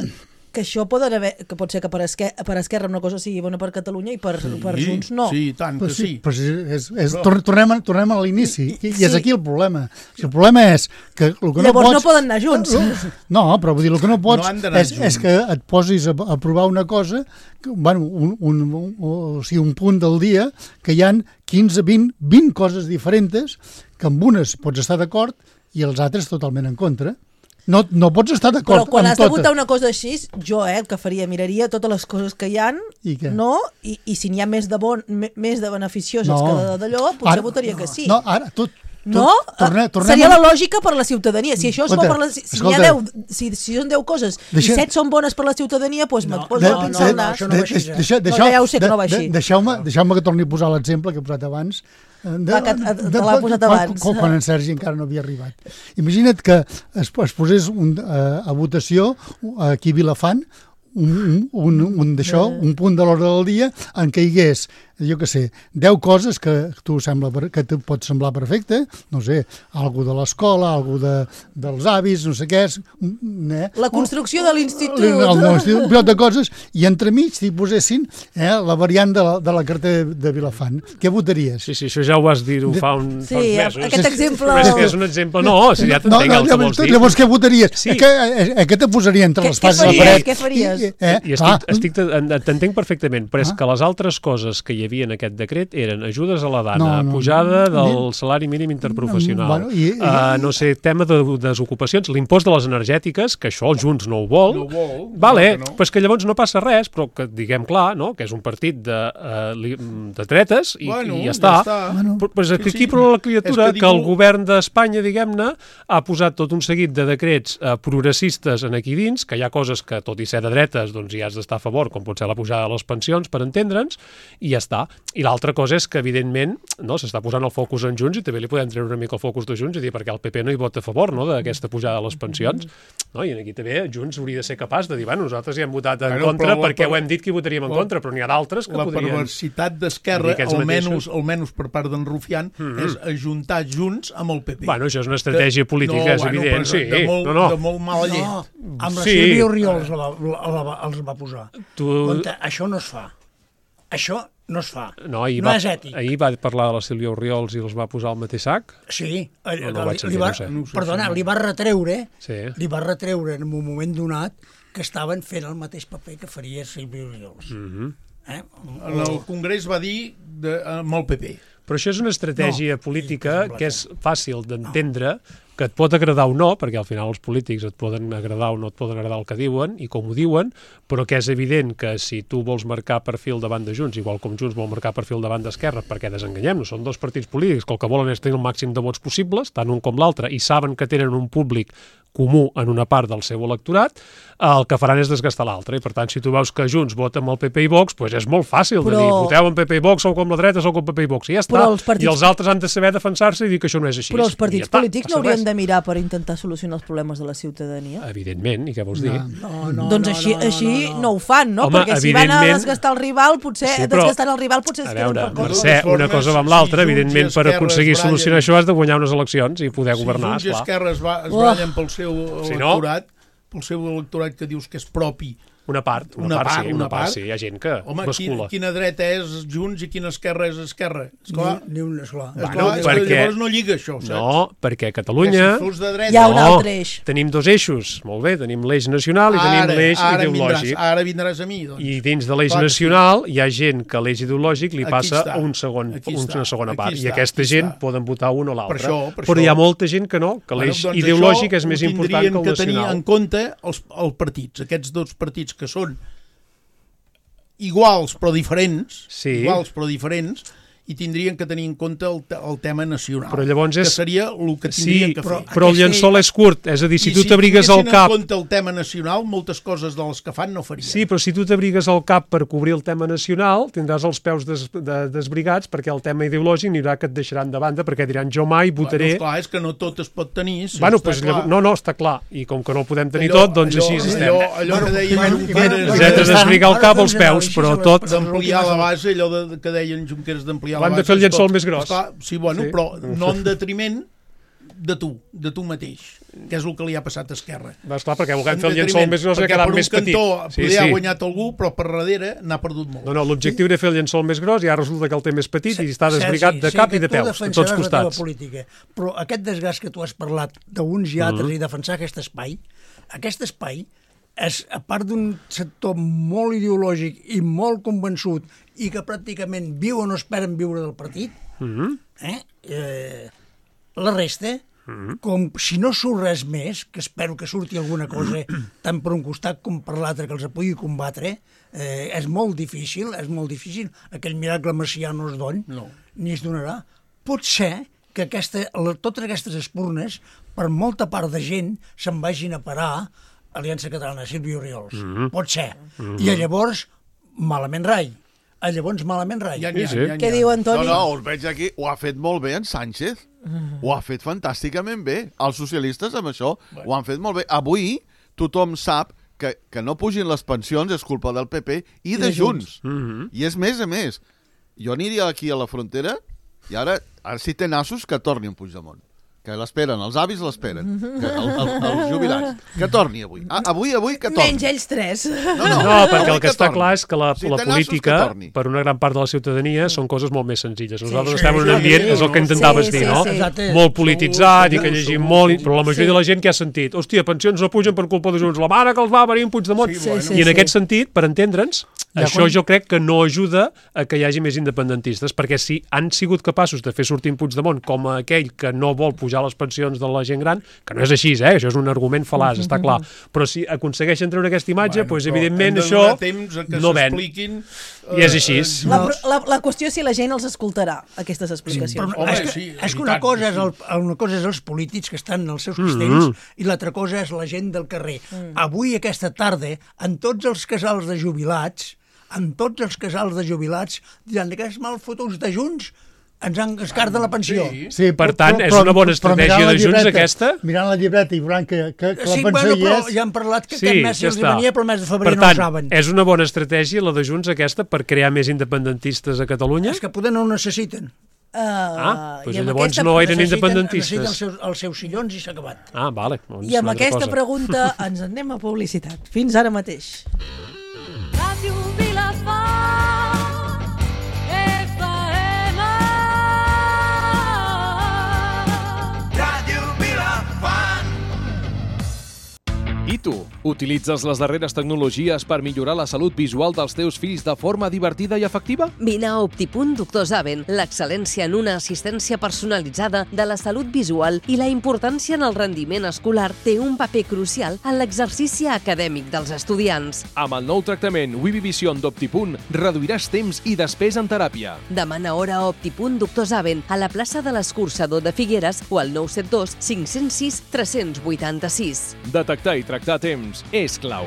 que això poden haver, que pot ser que per Esquerra, per Esquerra una cosa sigui bona per Catalunya i per, sí, per Junts no. Sí, tant que sí. Però sí, és, és, però... tornem, a, tornem a l'inici, i, i és aquí el problema. Si el problema és que el que Llavors no pots... no poden anar junts. No, però vull dir, el que no pots no és, és que et posis a, a provar una cosa, que, bueno, un, un, un, o sigui, un punt del dia, que hi ha quinze, vint, vint coses diferents, que amb unes pots estar d'acord i els altres totalment en contra. No, no pots estar d'acord amb tota. Però quan has de tota. votar una cosa així, jo, eh, el que faria, miraria totes les coses que hi ha, I, no? I, i si n'hi ha més de, bon, més de beneficioses no. que d'allò, potser ara, votaria que sí. No, ara, tot, tot, no? torne, tornem Seria a... la lògica per la ciutadania. Si això és Escolta, bo per la... Si, escolta, hi ha deu, si, si són deu coses deixa... i set són bones per la ciutadania, doncs no, me'n poso no, a pensar no, no, això no va així, eh? Deixa, no, deixeu, ja ho sé que no va així. Deixeu-me deixeu que torni a posar l'exemple que he posat abans. De, Va, que te l'ha posat abans. Quan, quan en Sergi encara no havia arribat. Imagina't que es, es posés un, uh, a votació aquí a Vilafant un, un, un, d'això, un punt de l'ordre del dia en què hi hagués, jo què sé, deu coses que tu sembla que te pot semblar perfecte, no sé, algú de l'escola, algú de, dels avis, no sé què és... Eh? La construcció de l'institut. Un pilot de coses, i entremig t'hi posessin eh, la variant de la, de la carta de Vilafant. Què votaries? Sí, sí, això ja ho vas dir ho fa, un, sí, fa uns mesos. Aquest exemple... Però és que és un exemple... No, si ja t'entenc no, no, el que vols dir. Llavors què votaries? Sí. Què, eh, què te posaria entre què, les passes a la paret? Què faries? I, eh, I estic, estic, t'entenc perfectament, però és que les altres coses que hi havia en aquest decret eren ajudes a la dana, no, no, pujada no, del salari mínim interprofessional, bueno, i, i, uh, no sé, tema de desocupacions, l'impost de les energètiques, que això Junts no ho vol, no vol vale, no. però és que llavors no passa res, però que diguem clar, no? Que és un partit de, uh, de dretes i, bueno, i ja està. Ja està. Bueno, però, però és que sí, aquí sí. però la criatura que, que diu... el govern d'Espanya, diguem-ne, ha posat tot un seguit de decrets uh, progressistes en aquí dins, que hi ha coses que, tot i ser de dretes, doncs hi has d'estar a favor, com pot ser la pujada de les pensions, per entendre'ns, i ja està. I l'altra cosa és que, evidentment, no, s'està posant el focus en Junts i també li podem treure una mica el focus de Junts i dir perquè el P P no hi vota a favor, no?, d'aquesta pujada de les pensions. No? I aquí també Junts hauria de ser capaç de dir, bueno, nosaltres hi hem votat en bueno, contra perquè per... ho hem dit que hi votaríem en contra, però n'hi ha d'altres que la podrien... La perversitat d'Esquerra, almenys, almenys per part d'en Rufián, mm-hmm. és ajuntar Junts amb el P P. Bueno, això és una estratègia política, no, és bueno, evident, sí. De molt, no, no. de molt mala llet. No, amb la sí. Sílvia Oriols la, la, la, els va posar. Tu... Compte, això no es fa. Això no es fa. No, no va, és ètic. Ahir va parlar de la Sílvia Oriols i els va posar al mateix sac? Sí. No, no li, sentir, li va, no sé. no perdona, li va retreure, sí. li va retreure en un moment donat que estaven fent el mateix paper que faria Sílvia Oriols. Mm-hmm. eh? En el Congrés va dir de, amb el P P. Però això és una estratègia no, política sí, que és fàcil d'entendre, no. que et pot agradar o no, perquè al final els polítics et poden agradar o no et poden agradar el que diuen i com ho diuen, però que és evident que si tu vols marcar perfil davant de Junts, igual com Junts vol marcar perfil davant d'Esquerra, perquè desenganyem-nos, són dos partits polítics que el que volen és tenir el màxim de vots possibles, tant un com l'altre, i saben que tenen un públic comú en una part del seu electorat, el que faran és desgastar l'altre. I per tant, si tu veus que Junts vota amb el P P i Vox, doncs és molt fàcil però... de dir, voteu amb P P i Vox, sou com la dreta, sou com P P i Vox, i ja està. Els partits... I els altres han de saber defensar-se i dir que això no és així. Però els partits ja polítics està, no haurien res. de mirar per intentar solucionar els problemes de la ciutadania? Evidentment, i què vols dir? No, no, doncs no, així, no, no, així no, no. no ho fan, no? Home, perquè si van a desgastar el rival, potser sí, però... desgastant el rival potser es a queden veure, per coses. Mercè, una cosa va amb l'altra, si evidentment, per aconseguir solucionar això has de guanyar unes eleccions i poder governar, esclar. Si Junts i Esquerra es, va, es oh. ballen pel seu electorat, si no, pel seu electorat que dius que és propi. Una part, una, una part, part, sí, una una part, part. sí, hi ha gent que Home, bascula. Home, quina dreta és Junts i quina esquerra és Esquerra? Esclar, ni, ni un esclar. Bueno, esclar, perquè... llavors no lliga això, saps? No, perquè a Catalunya... Si fos de dreta... Hi ha un no, altre eix. Tenim dos eixos, molt bé, tenim l'eix nacional i ara, tenim l'eix ara ideològic. Vindràs, ara vindràs a mi, doncs. I dins de l'eix Clar nacional hi ha gent que l'eix ideològic li Aquí passa està, un segon, una està, segona part. està, I aquesta gent està. poden votar un o l'altre. Per això, per Però això. hi ha molta gent que no, que l'eix bueno, doncs ideològic és més important que el que tenir nacional. en compte els, els partits, aquests dos partits que són iguals però diferents, sí. iguals però diferents, i tindrien que tenir en compte el, el tema nacional, però llavors és... que seria el que tindrien sí, que però, fer. però el llençol és curt, és a dir, si I tu si t'abrigues al cap... en compte el tema nacional, moltes coses de les que fan no farien. Sí, però si tu t'abrigues al cap per cobrir el tema nacional, tindràs els peus des, de, desbrigats perquè el tema ideològic n'hi haurà que et deixaran de banda perquè diran jo mai votaré... Bueno, esclar, és que no tot es pot tenir. Si bueno, pues, llavors, no, no, està clar. I com que no ho podem tenir allò, tot, doncs allò, així estem. Allò, allò que deien bueno, Junqueras... bueno, Ens hem de desbrigar el cap als peus, però tot... D'ampliar la base, allò de, que deien Junqueras d'ampliar la base... Van de fer el llençol més gros. Esclar, sí, bueno, sí. però no en detriment de tu, de tu mateix, que és el que li ha passat a Esquerra. Va, esclar, perquè volem fer el llençol més gros i ha quedat més petit. Perquè per un cantó sí, poder sí. ha guanyat algú, però per darrere n'ha perdut molt. No, no, l'objectiu era fer el llençol més gros i ara resulta que el té més petit i està desbrigat de cap i de peus, de tots costats. Política, però aquest desgast que tu has parlat d'uns i altres mm. i defensar aquest espai, aquest espai és, a part d'un sector molt ideològic i molt convençut i que pràcticament viu o no esperen viure del partit, mm-hmm. eh? Eh, la resta, mm-hmm. com si no surt res més, que espero que surti alguna cosa tant per un costat com per l'altre que els pugui combatre, eh, és molt difícil, és molt difícil. Aquell miracle messià no es don, no. ni es donarà. Pot ser que aquesta, totes aquestes espurnes, per molta part de gent, se'n vagin a parar Aliança Catalana, Sílvia Oriols. Mm-hmm. Pot ser. Mm-hmm. I llavors, malament rai. A llavors, malament rai. Ja, ja, sí, sí. Ja, ja. Què diu Antoni? No, no, us veig aquí. Ho ha fet molt bé en Sánchez. Mm. Ho ha fet fantàsticament bé. Els socialistes amb això bueno. ho han fet molt bé. Avui tothom sap que, que no pugin les pensions és culpa del P P i, I de, de Junts. Junts. Mm-hmm. I és més a més. Jo aniria aquí a la frontera i ara, ara si té nassos, que torni en Puigdemont. Que l'esperen, els avis l'esperen, el, el, els jubilats. Que torni avui. Ah, avui, avui, que torni. Menys ells tres. No, no, no perquè el que, que està clar és que la, si la política, per una gran part de la ciutadania, són coses molt més senzilles. Nosaltres sí, estem sí, en un ambient, sí, és el que intentaves sí, dir, no? Sí, sí. Molt polititzat i que llegim molt, però la majoria sí. de la gent que ha sentit, hòstia, pensions no pugen per culpa de Junts, la mare que els va venir en Puigdemont. Sí, bueno. sí, I en sí. aquest sentit, per entendre'ns, ja això quan... jo crec que no ajuda a que hi hagi més independentistes, perquè si han sigut capaços de fer sortir en Puigdemont com aquell que no vol pujar les pensions de la gent gran, que no és així, eh? Això és un argument fal·laç, mm-hmm. està clar, però si aconsegueixen treure aquesta imatge, bueno, doncs evidentment això no ven. Uh, I és així. La, la, la qüestió és si la gent els escoltarà, aquestes explicacions. Sí, però, Home, és que, sí, és que una, cosa és el, una cosa és els polítics que estan als seus castells mm-hmm. i l'altra cosa és la gent del carrer. Mm. Avui, aquesta tarda, en tots els casals de jubilats, en tots els casals de jubilats, diran que és mal fotos de Junts, ens han escarda la pensió. Sí, sí per tant, però, és una bona estratègia de Junts, llibreta, aquesta? Mirant la llibreta i veurant que, que, que sí, la pensió bueno, hi és... Sí, ja han parlat que sí, aquest mes ja els venia, però el mes de febrer per tant, no ho saben. És una bona estratègia, la de Junts, aquesta, per crear més independentistes a Catalunya? És que poder no ho necessiten. Uh, ah, doncs llavors no eren necessiten, independentistes. Necessiten els seus, els seus sillons i s'ha acabat. Ah, vale. Doncs I amb aquesta cosa. pregunta ens en anem a publicitat. Fins ara mateix. Ràdio Vilafant. I tu, utilitzes les darreres tecnologies per millorar la salut visual dels teus fills de forma divertida i efectiva? Vine a Optipunt Doctor Zaven, l'excel·lència en una assistència personalitzada de la salut visual i la importància en el rendiment escolar té un paper crucial en l'exercici acadèmic dels estudiants. Amb el nou tractament Wibivision d'Optipunt reduiràs temps i despesa en teràpia. Demana hora a Optipunt Doctor Zaven a la plaça de l'Escurçador de Figueres o al nou set dos cinc zero sis tres vuit sis. Detectar i tractar a temps és clau.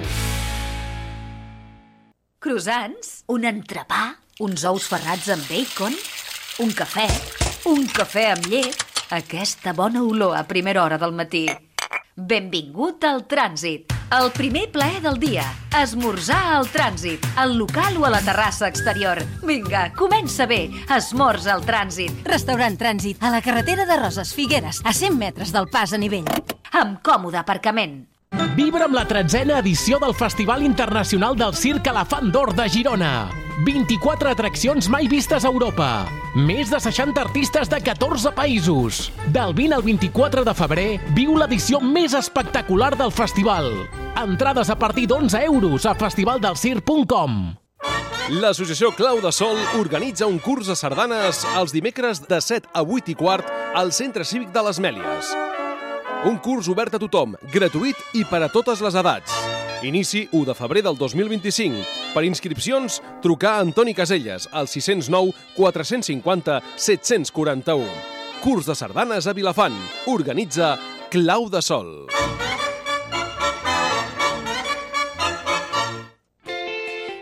Croissants, un entrepà, uns ous ferrats amb bacon, un cafè, un cafè amb llet, aquesta bona olor a primera hora del matí. Benvingut al Trànsit, el primer plaer del dia. Esmorzar al Trànsit, al local o a la terrassa exterior. Vinga, comença bé, esmorza al Trànsit. Restaurant Trànsit, a la carretera de Roses Figueres, a cent metres del pas a nivell. Amb còmode aparcament. Vibra amb la tretzena edició del Festival Internacional del Circ Elefant d'Or de Girona. vint-i-quatre atraccions mai vistes a Europa. Més de seixanta artistes de catorze països. Del vint al vint-i-quatre de febrer, viu l'edició més espectacular del festival. Entrades a partir d'onze euros a festivaldelscirc punt com. L'associació Clau de Sol organitza un curs de sardanes els dimecres de set a vuit i quart al Centre Cívic de les Mèlies. Un curs obert a tothom, gratuït i per a totes les edats. Inici u de febrer del dos mil vint-i-cinc. Per inscripcions, trucar a Antoni Caselles al sis zero nou quatre cinquanta set quaranta-u. Curs de sardanes a Vilafant. Organitza Clau de Sol.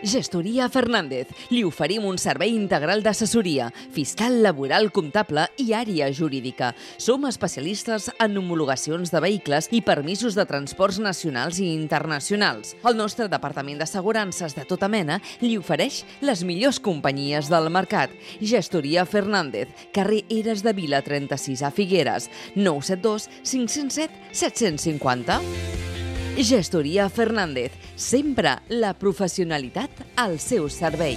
Gestoria Fernández. Li oferim un servei integral d'assessoria, fiscal, laboral, comptable i àrea jurídica. Som especialistes en homologacions de vehicles i permisos de transports nacionals i internacionals. El nostre departament d'assegurances de tota mena li ofereix les millors companyies del mercat. Gestoria Fernández, carrer Eres de Vila trenta-sis a Figueres, nou set dos cinc zero set set cinc zero. Gestoria Fernández, sempre la professionalitat al seu servei.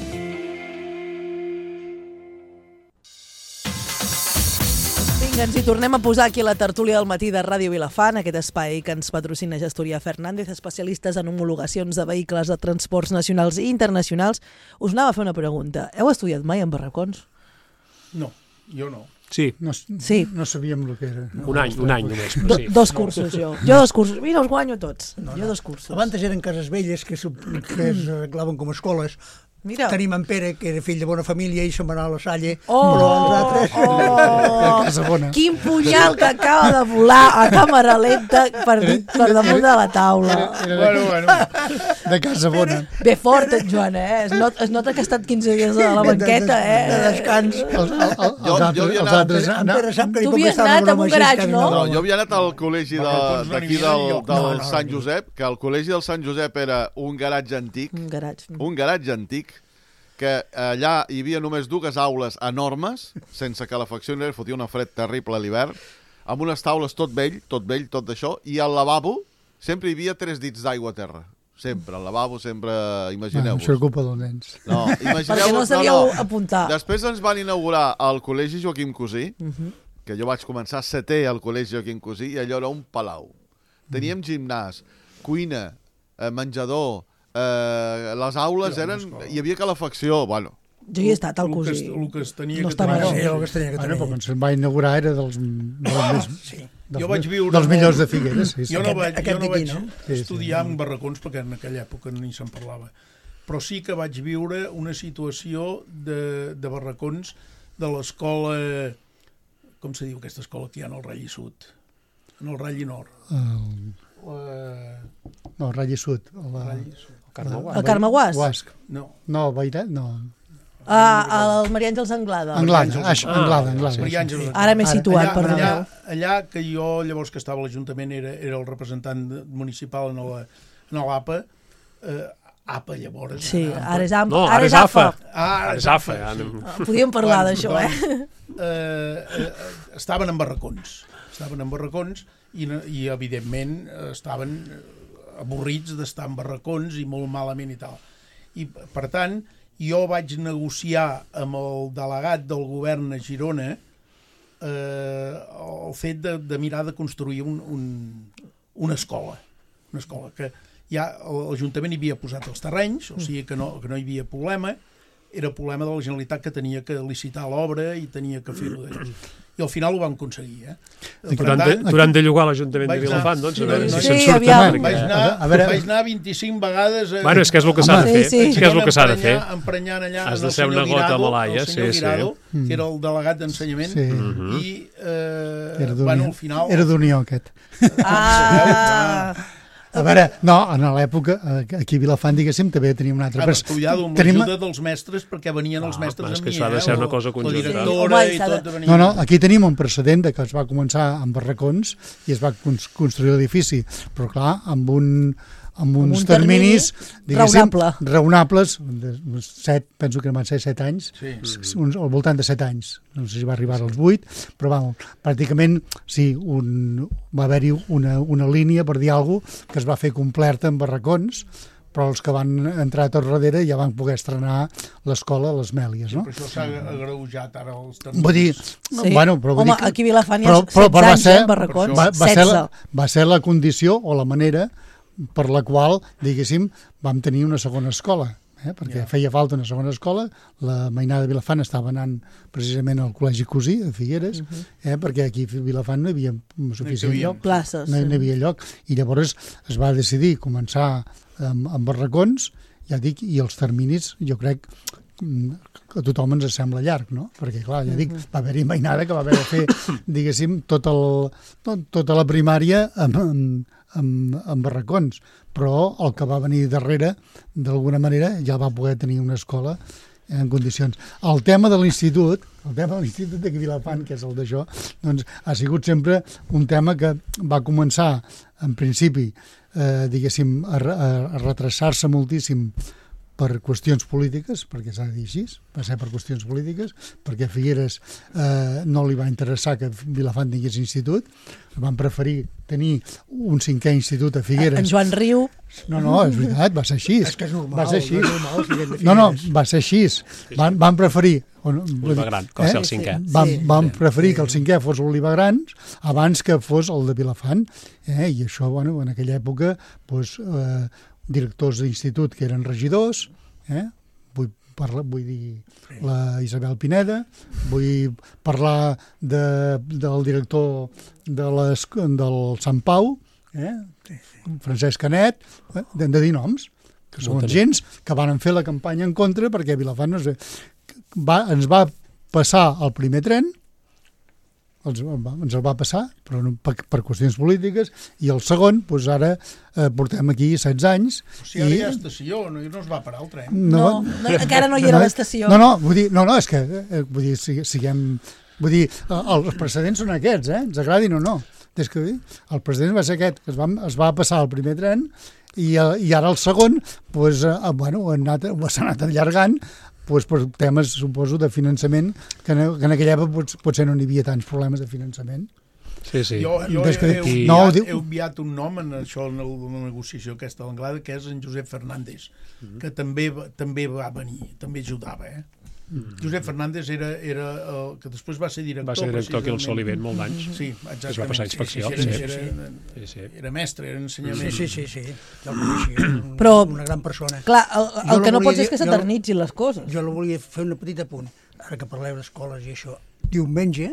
Vinga, ens hi tornem a posar aquí a la tertúlia del matí de Ràdio Vilafant, aquest espai que ens patrocina Gestoria Fernández, especialistes en homologacions de vehicles de transports nacionals i internacionals. Us anava a fer una pregunta. Heu estudiat mai en barracons? No, jo no. Sí. No, sí. No sabíem el que era. No, un any, un any només. Do, sí. Dos cursos, jo. Jo dos cursos. Mira, els guanyo tots. No, no. Jo dos cursos. Abans eren cases velles que, que es arreglaven com a escoles. Mira. Tenim en Pere, que era fill de bona família, i se'n va anar a la Salle, oh, però els altres... Oh, casa bona. Quin punyal que acaba de volar a càmera lenta per, per damunt de la taula. Era, era bueno, bueno. De casa bona. Bé fort, en Joan, eh? Es nota, es nota que ha estat quinze dies a la banqueta, eh? De descans. Els, el, el, jo, jo havia anat... En Pere sap que tu havies anat a un garatge, no? No, jo havia anat al col·legi d'aquí del, del Sant Josep, que el col·legi del Sant Josep era un garatge antic. Un garatge. Un garatge antic, que allà hi havia només dues aules enormes, sense calefacció, ni res, fotia una fred terrible a l'hivern, amb unes taules tot vell, tot vell, tot d'això, i al lavabo sempre hi havia tres dits d'aigua a terra. Sempre, al lavabo, sempre, imagineu-vos. Bueno, això és culpa dels nens. No, imagineu-vos... Perquè no sabíeu no, no. apuntar. Després ens van inaugurar el Col·legi Joaquim Cosí, uh -huh. que jo vaig començar setè al Col·legi Joaquim Cosí, i allò era un palau. Teníem gimnàs, cuina, eh, menjador... Uh, les aules eren... Hi havia calefacció, bueno. Jo hi he estat al Cosí. El que es tenia no que tenir. No. Sí, el que es tenia que tenir. Bueno, però quan se'n va inaugurar era dels, dels, ah, més, sí. dels, jo vaig viure dels millors de Figueres. Sí, sí. Jo no vaig, aquest, jo no vaig no? estudiar sí, sí. en barracons perquè en aquella època ni se'n parlava. Però sí que vaig viure una situació de, de barracons de l'escola... Com se diu aquesta escola que hi ha en el Ralli Sud? En el Ralli Nord. El... La... No, el Ralli Sud. La... Ralli Sud. El Carme Guas? Guasc. No. No, Bairat, no. Ah, el Maria Àngels Anglada. Anglada, això, Anglada, Anglada. Maria Àngels Anglada. Ara m'he situat, allà, perdoneu. Allà, allà que jo, llavors que estava a l'Ajuntament, era, era el representant municipal en l'A P A, eh, A P A llavors. Sí, ara és A P A. No, ara és A F A. Ah, ara és A F A. Sí. Podíem parlar bueno, d'això, doncs, eh? eh? eh? Estaven en barracons. Estaven en barracons i, i evidentment, estaven avorrits d'estar en barracons i molt malament i tal. I, per tant, jo vaig negociar amb el delegat del govern a Girona eh, el fet de, de mirar de construir un, un, una escola. Una escola que ja l'Ajuntament hi havia posat els terrenys, o sigui que no, que no hi havia problema, era problema de la Generalitat que tenia que licitar l'obra i tenia que fer-ho d'ells. I al final ho vam aconseguir. Eh? Durant de, durant de llogar l'Ajuntament de Vilafant, doncs, a veure sí, si sí, se'n surt. aviam. Vaig anar, a veure, vaig anar vint-i-cinc vegades... A... Bueno, és que és el que s'ha de fer. Sí, sí. És que és el que s'ha de fer. Emprenyant allà Has el de ser una senyor gota Guirado, malaia, el senyor sí, Guirado, sí. que era el delegat d'ensenyament, Sí. i eh, Era bueno, d'Unió, al final... era d'Unió aquest. Ah... A veure, no, en l'època, aquí a Vilafant, diguéssim, també teníem una altra... Hem estudiat amb tenim... l'ajuda dels mestres perquè venien els mestres és amb que mi, això ha de ser una cosa la conjunta. directora Sí. i tot. Venia... No, no, aquí tenim un precedent de que es va començar amb barracons i es va construir l'edifici, però clar, amb un... amb uns un terminis diguéssim, raonable. raonables, de set, penso que van ser set anys, sí. uns, al voltant de set anys, no sé si va arribar als vuit, però vamos, pràcticament sí, un, va haver-hi una, una línia, per dir alguna cosa, que es va fer completa en barracons, però els que van entrar tot darrere ja van poder estrenar l'escola a les Mèlies, no? Per això s'ha agreujat ara els terminis. Vull dir, sí. bueno, però vull Home, dir que, aquí a Vilafant hi ha però, però, setze va anys, ser, eh, en barracons. Va, va, ser la, setze. va ser la condició o la manera per la qual, diguéssim, vam tenir una segona escola, eh? Perquè yeah. feia falta una segona escola. La Mainada de Vilafant estava anant precisament al Col·legi Cosí, a Figueres, uh -huh. eh? perquè aquí a Vilafant no hi havia suficient no lloc. Places. No, no hi havia lloc. I llavors es va decidir començar amb, amb barracons, ja dic, i els terminis, jo crec que a tothom ens sembla llarg, no? Perquè, clar, ja dic, va haver-hi mainada que va haver de fer, diguéssim, tot el, tot, tota la primària amb, amb, amb, amb barracons, però el que va venir darrere, d'alguna manera, ja va poder tenir una escola en condicions. El tema de l'institut, el tema de l'institut de Vilafant, que és el d'això, doncs ha sigut sempre un tema que va començar, en principi, eh, diguéssim, a, a, a retrasar-se moltíssim per qüestions polítiques, perquè s'ha de dir així, va ser per qüestions polítiques, perquè a Figueres eh, no li va interessar que Vilafant tingués institut, van preferir tenir un cinquè institut a Figueres. En Joan Riu... No, no, és veritat, va ser així. És que és normal, va ser així. no és normal, si de no, no, va ser així. Van, van preferir... Oliva Gran, que va ser el cinquè. Van, van preferir que el cinquè fos Oliva Grans abans que fos el de Vilafant. Eh? I això, bueno, en aquella època, doncs, eh, directors d'institut que eren regidors, eh? vull, parlar, vull dir la Isabel Pineda, vull parlar de, del director de les, del Sant Pau, eh? Francesc Canet, eh? hem de dir noms, que són gens que van fer la campanya en contra perquè Vilafant no sé, va, ens va passar el primer tren, ens, ens el va passar, però no, per, per qüestions polítiques, i el segon, doncs ara eh, portem aquí setze anys. O sigui, ara i... hi ha estació, no, no es va parar el tren. No, no, no encara no hi era no, l'estació. No, no, vull dir, no, no, és que, eh, vull dir, siguem, vull dir, els precedents són aquests, eh, ens agradin o no. Des que el president va ser aquest, que es va, es va passar el primer tren, i, i ara el segon, doncs, eh, bueno, s'ha anat allargant, pues, per temes, suposo, de finançament, que en, que en aquella època pot, potser no n'hi havia tants problemes de finançament. Sí, sí. Jo, jo he, que, he, he, no, he, diu... he obviat un nom en això, en la negociació aquesta de l'Anglada, que és en Josep Fernández, mm-hmm. que també, també va venir, també ajudava, eh? Mm-hmm. Josep Fernández era, era el que després va ser director. Va ser director aquí al Solivent molt d'anys. Sí, exactament. Es va passar a inspecció. Sí, sí, sí, sí, era, sí, sí. era mestre, era ensenyament. Sí, sí, sí, sí. Ja el coneixia, un, Però, una gran persona. Clar, el, el que no pots dir, és que s'eternitzin les coses. Jo la volia fer una petita apunt, ara que parleu d'escoles i això. Diumenge,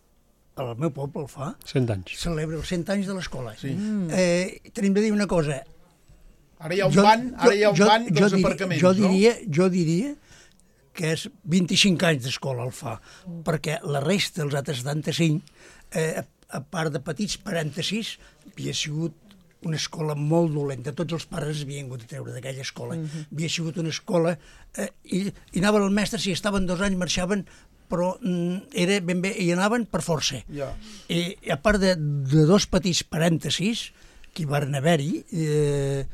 el meu poble el fa, cent anys. Celebra els cent anys de l'escola. Sí. Eh, tenim de dir una cosa. Ara hi ha un jo, ban, ara hi ha un jo, ban dels jo aparcaments, jo diria, no? Jo diria que és vint-i-cinc anys d'escola el fa, perquè la resta, els altres setanta-cinc, eh, a part de petits parèntesis, havia sigut una escola molt dolenta. Tots els pares havien hagut de treure d'aquella escola. Uh-huh. Havia sigut una escola... Eh, i, I anaven al mestre, si estaven dos anys, marxaven, però mm, era ben bé, i anaven per força. Yeah. I, I a part de, de dos petits parèntesis, que hi van haver-hi, eh,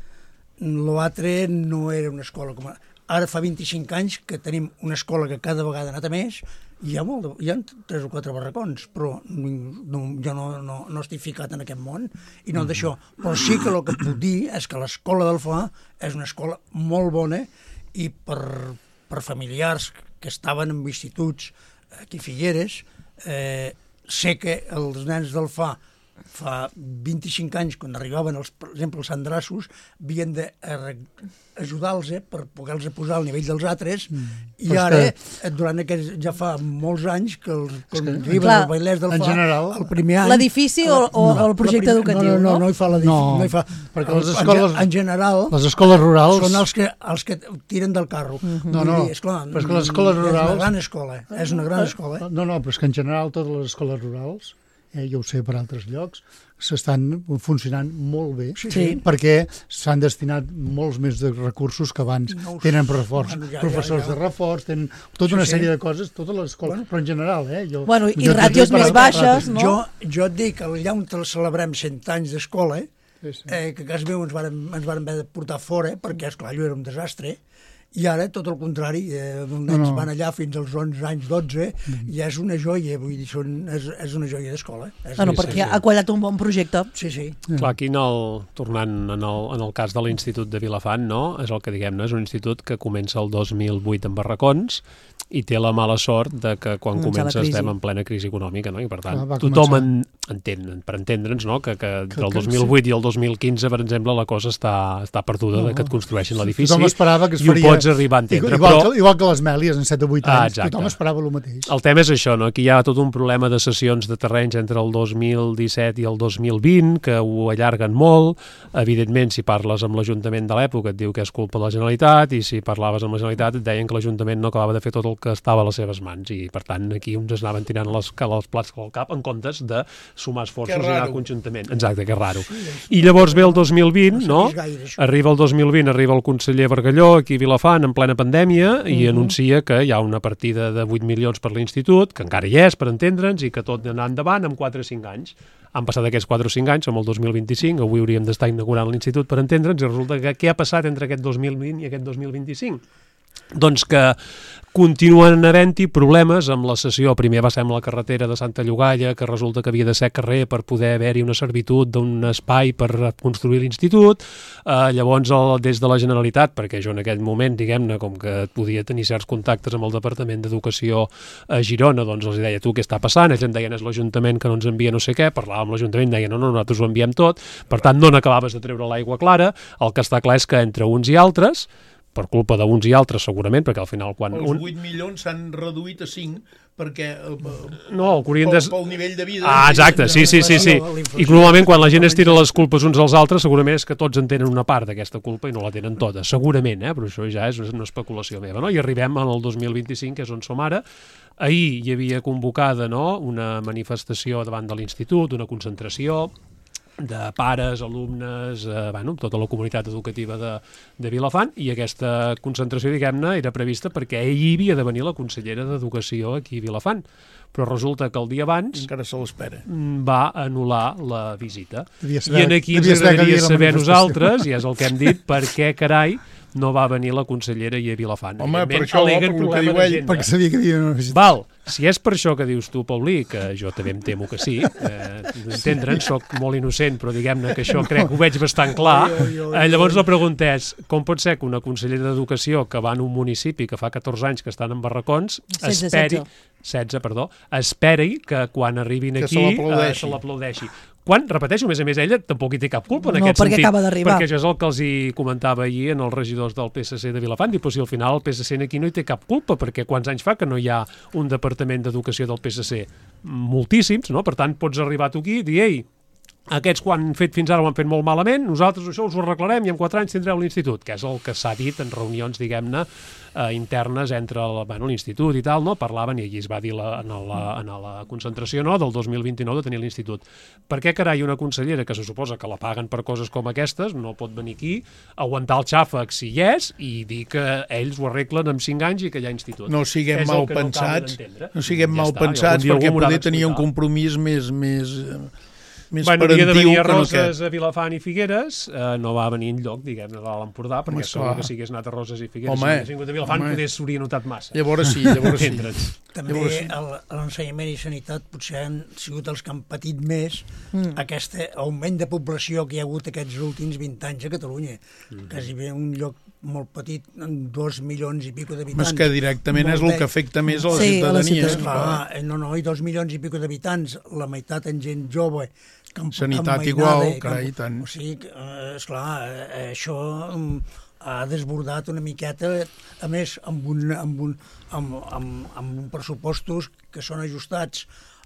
l'altre no era una escola com... Ara fa vint-i-cinc anys que tenim una escola que cada vegada ha anat a més, i hi ha, molt de, hi ha tres o quatre barracons, però no, jo no, no, no estic ficat en aquest món, i no d'això. Però sí que el que puc dir és que l'escola del Fla és una escola molt bona, i per, per familiars que estaven en instituts aquí a Figueres, eh, sé que els nens del Fla fa vint-i-cinc anys, quan arribaven, els, per exemple, els Sandrassos, havien d'ajudar-los eh, per poder-los posar al nivell dels altres, mm. i Però ara, que... durant aquests, ja fa molts anys que els, que que, arriben clar, els bailers del Fa, general, el primer any... L'edifici o, o no, el projecte prim... educatiu, no? No, no, no hi fa l'edifici. No, no hi fa... perquè les escoles... En general... Les escoles rurals... Són els que, els que tiren del carro. Mm-hmm. No, no, dir, esclar, però és que les escoles rurals... És una gran escola, és una gran escola. No, no, però és que en general totes les escoles rurals, eh, jo ho sé per altres llocs, s'estan funcionant molt bé, sí. perquè s'han destinat molts més de recursos que abans. No, tenen reforç, bueno, ja, professors ja, ja. de reforç, tenen tota una sí, sèrie sí. de coses, totes les escoles, bueno, però en general, eh? Jo, bueno, i jo ràtios més baixes, no? Jo, jo et dic que allà on celebrem cent anys d'escola, eh, sí, sí. eh, que a casa meu ens varen, ens varen haver de portar fora, perquè, esclar, allò era un desastre, i ara, tot el contrari, eh, els nens no, no. van allà fins als onze anys, dotze, mm. i és una joia, vull dir, són, és, és una joia d'escola. Eh? Ah, no, perquè sí, sí. ha quallat un bon projecte. Sí, sí. Clar, aquí, en el, tornant en el, en el cas de l'Institut de Vilafant, no? És el que diguem, no? És un institut que comença el dos mil vuit en barracons, i té la mala sort de que quan Començar la comença crisi. estem en plena crisi econòmica, no? I per tant, Clar, va tothom començar. en, entén, per entendre'ns, no? que, que entre el que dos mil vuit i el dos mil quinze, per exemple, la cosa està, està perduda No. de que et construeixin l'edifici Tothom esperava que es i ho faria... pots arribar a entendre. Igual, però... que, igual que les Mèlies en set o vuit Ah, anys, exacte. tothom esperava el mateix. El tema és això, no? Aquí hi ha tot un problema de cessions de terrenys entre el dos mil disset i el dos mil vint, que ho allarguen molt. Evidentment, si parles amb l'Ajuntament de l'època et diu que és culpa de la Generalitat, i si parlaves amb la Generalitat et deien que l'Ajuntament no acabava de fer tot el que estava a les seves mans, i per tant aquí uns es anaven tirant les, els plats al cap en comptes de sumar esforços i anar conjuntament. Exacte, que raro. I llavors ve el dos mil vint, no? Arriba el dos mil vint, arriba el conseller Bargalló aquí a Vilafant en plena pandèmia i anuncia que hi ha una partida de vuit milions per l'institut, que encara hi és, per entendre'ns, i que tot anar endavant en quatre o cinc anys. Han passat aquests quatre o cinc anys, som el dos mil vint-i-cinc, avui hauríem d'estar inaugurant l'institut, per entendre'ns, i resulta que què ha passat entre aquest dos mil vint i aquest dos mil vint-i-cinc? Doncs que continuen havent-hi problemes amb la cessió. Primer va ser amb la carretera de Santa Llogaia, que resulta que havia de ser carrer per poder haver-hi una servitud d'un espai per construir l'institut. Eh, llavors, el, des de la Generalitat, perquè jo en aquell moment, diguem-ne, com que podia tenir certs contactes amb el Departament d'Educació a Girona, doncs els deia, tu, què està passant? Ells em deien, és l'Ajuntament que no ens envia no sé què. Parlava amb l'Ajuntament, deien, no, no, nosaltres ho enviem tot. Per tant, no n'acabaves de treure l'aigua clara. El que està clar és que entre uns i altres, per culpa d'uns i altres segurament, perquè al final quan... Els un... vuit milions s'han reduït a cinc perquè no, el que pel, de... pel nivell de vida... Ah, exacte, sí, sí, sí, sí. I normalment quan la gent es tira les culpes uns als altres segurament és que tots en tenen una part d'aquesta culpa i no la tenen tota, segurament, eh? Però això ja és una especulació meva, no? I arribem al dos mil vint-i-cinc, que és on som ara. Ahir hi havia convocada, no?, una manifestació davant de l'institut, una concentració de pares, alumnes, eh, bueno, tota la comunitat educativa de, de Vilafant, i aquesta concentració, diguem-ne, era prevista perquè ahir havia de venir la consellera d'Educació aquí a Vilafant, però resulta que el dia abans encara se l'espera. Va anul·lar la visita. Saber, I en aquí ens agradaria saber nosaltres, i és el que hem dit, per què, carai, no va venir la consellera i a Vilafant. Home, per això, per el que diu ell. Perquè sabia que havia una visita. Val, si és per això que dius tu, Paulí, que jo també em temo que sí, eh, entendre'n, soc molt innocent, però diguem-ne que això crec que ho veig bastant clar, eh, llavors la pregunta és, com pot ser que una consellera d'Educació que va en un municipi que fa catorze anys que estan en barracons, esperi, setze, perdó, esperi que quan arribin aquí eh, se l'aplaudeixi. Quan, repeteixo, a més a més, ella tampoc hi té cap culpa en no, aquest perquè sentit. Acaba d'arribar. Perquè això és el que els hi comentava ahir en els regidors del P S C de Vilafant, i pues, si al final el P S C aquí no hi té cap culpa, perquè quants anys fa que no hi ha un departament d'educació del P S C? Moltíssims, no? Per tant, pots arribar tu aquí i dir, ei, aquests quan han fet fins ara ho han fet molt malament, nosaltres això us ho arreglarem i en quatre anys tindreu l'institut, que és el que s'ha dit en reunions, diguem-ne, eh, internes entre el, bueno, l'institut i tal, no? Parlaven, i allí es va dir la, en, la, en la concentració, no?, del dos mil vint-i-nou de tenir l'institut. Per què, carai, una consellera que se suposa que la paguen per coses com aquestes no pot venir aquí, aguantar el xàfec si hi és i dir que ells ho arreglen en cinc anys i que hi ha institut? No siguem mal pensats, no, no siguem ja mal està, pensats perquè poder tenir un compromís més... més més bueno, havia de venir a Roses, no a Vilafant i Figueres, eh, no va venir enlloc, diguem-ne, a l'Empordà, perquè segur que si hagués anat a Roses i Figueres, home, si hagués vingut a Vilafant, home. poder s'hauria notat massa. Llavors sí, llavors sí. També l'ensenyament i sanitat potser han sigut els que han patit més mm. aquest augment de població que hi ha hagut aquests últims vint anys a Catalunya. Mm. Quasi bé un lloc molt petit, amb dos milions i pico d'habitants. És que directament molt és el que afecta més a la sí, ciutadania. A la Clar, no, no, i dos milions i pico d'habitants, la meitat en gent jove, camp, sanitat igual, carai, tant. O sigui, eh, esclar, eh, això ha desbordat una miqueta, a més, amb, un, amb, un, amb, amb, amb pressupostos que són ajustats.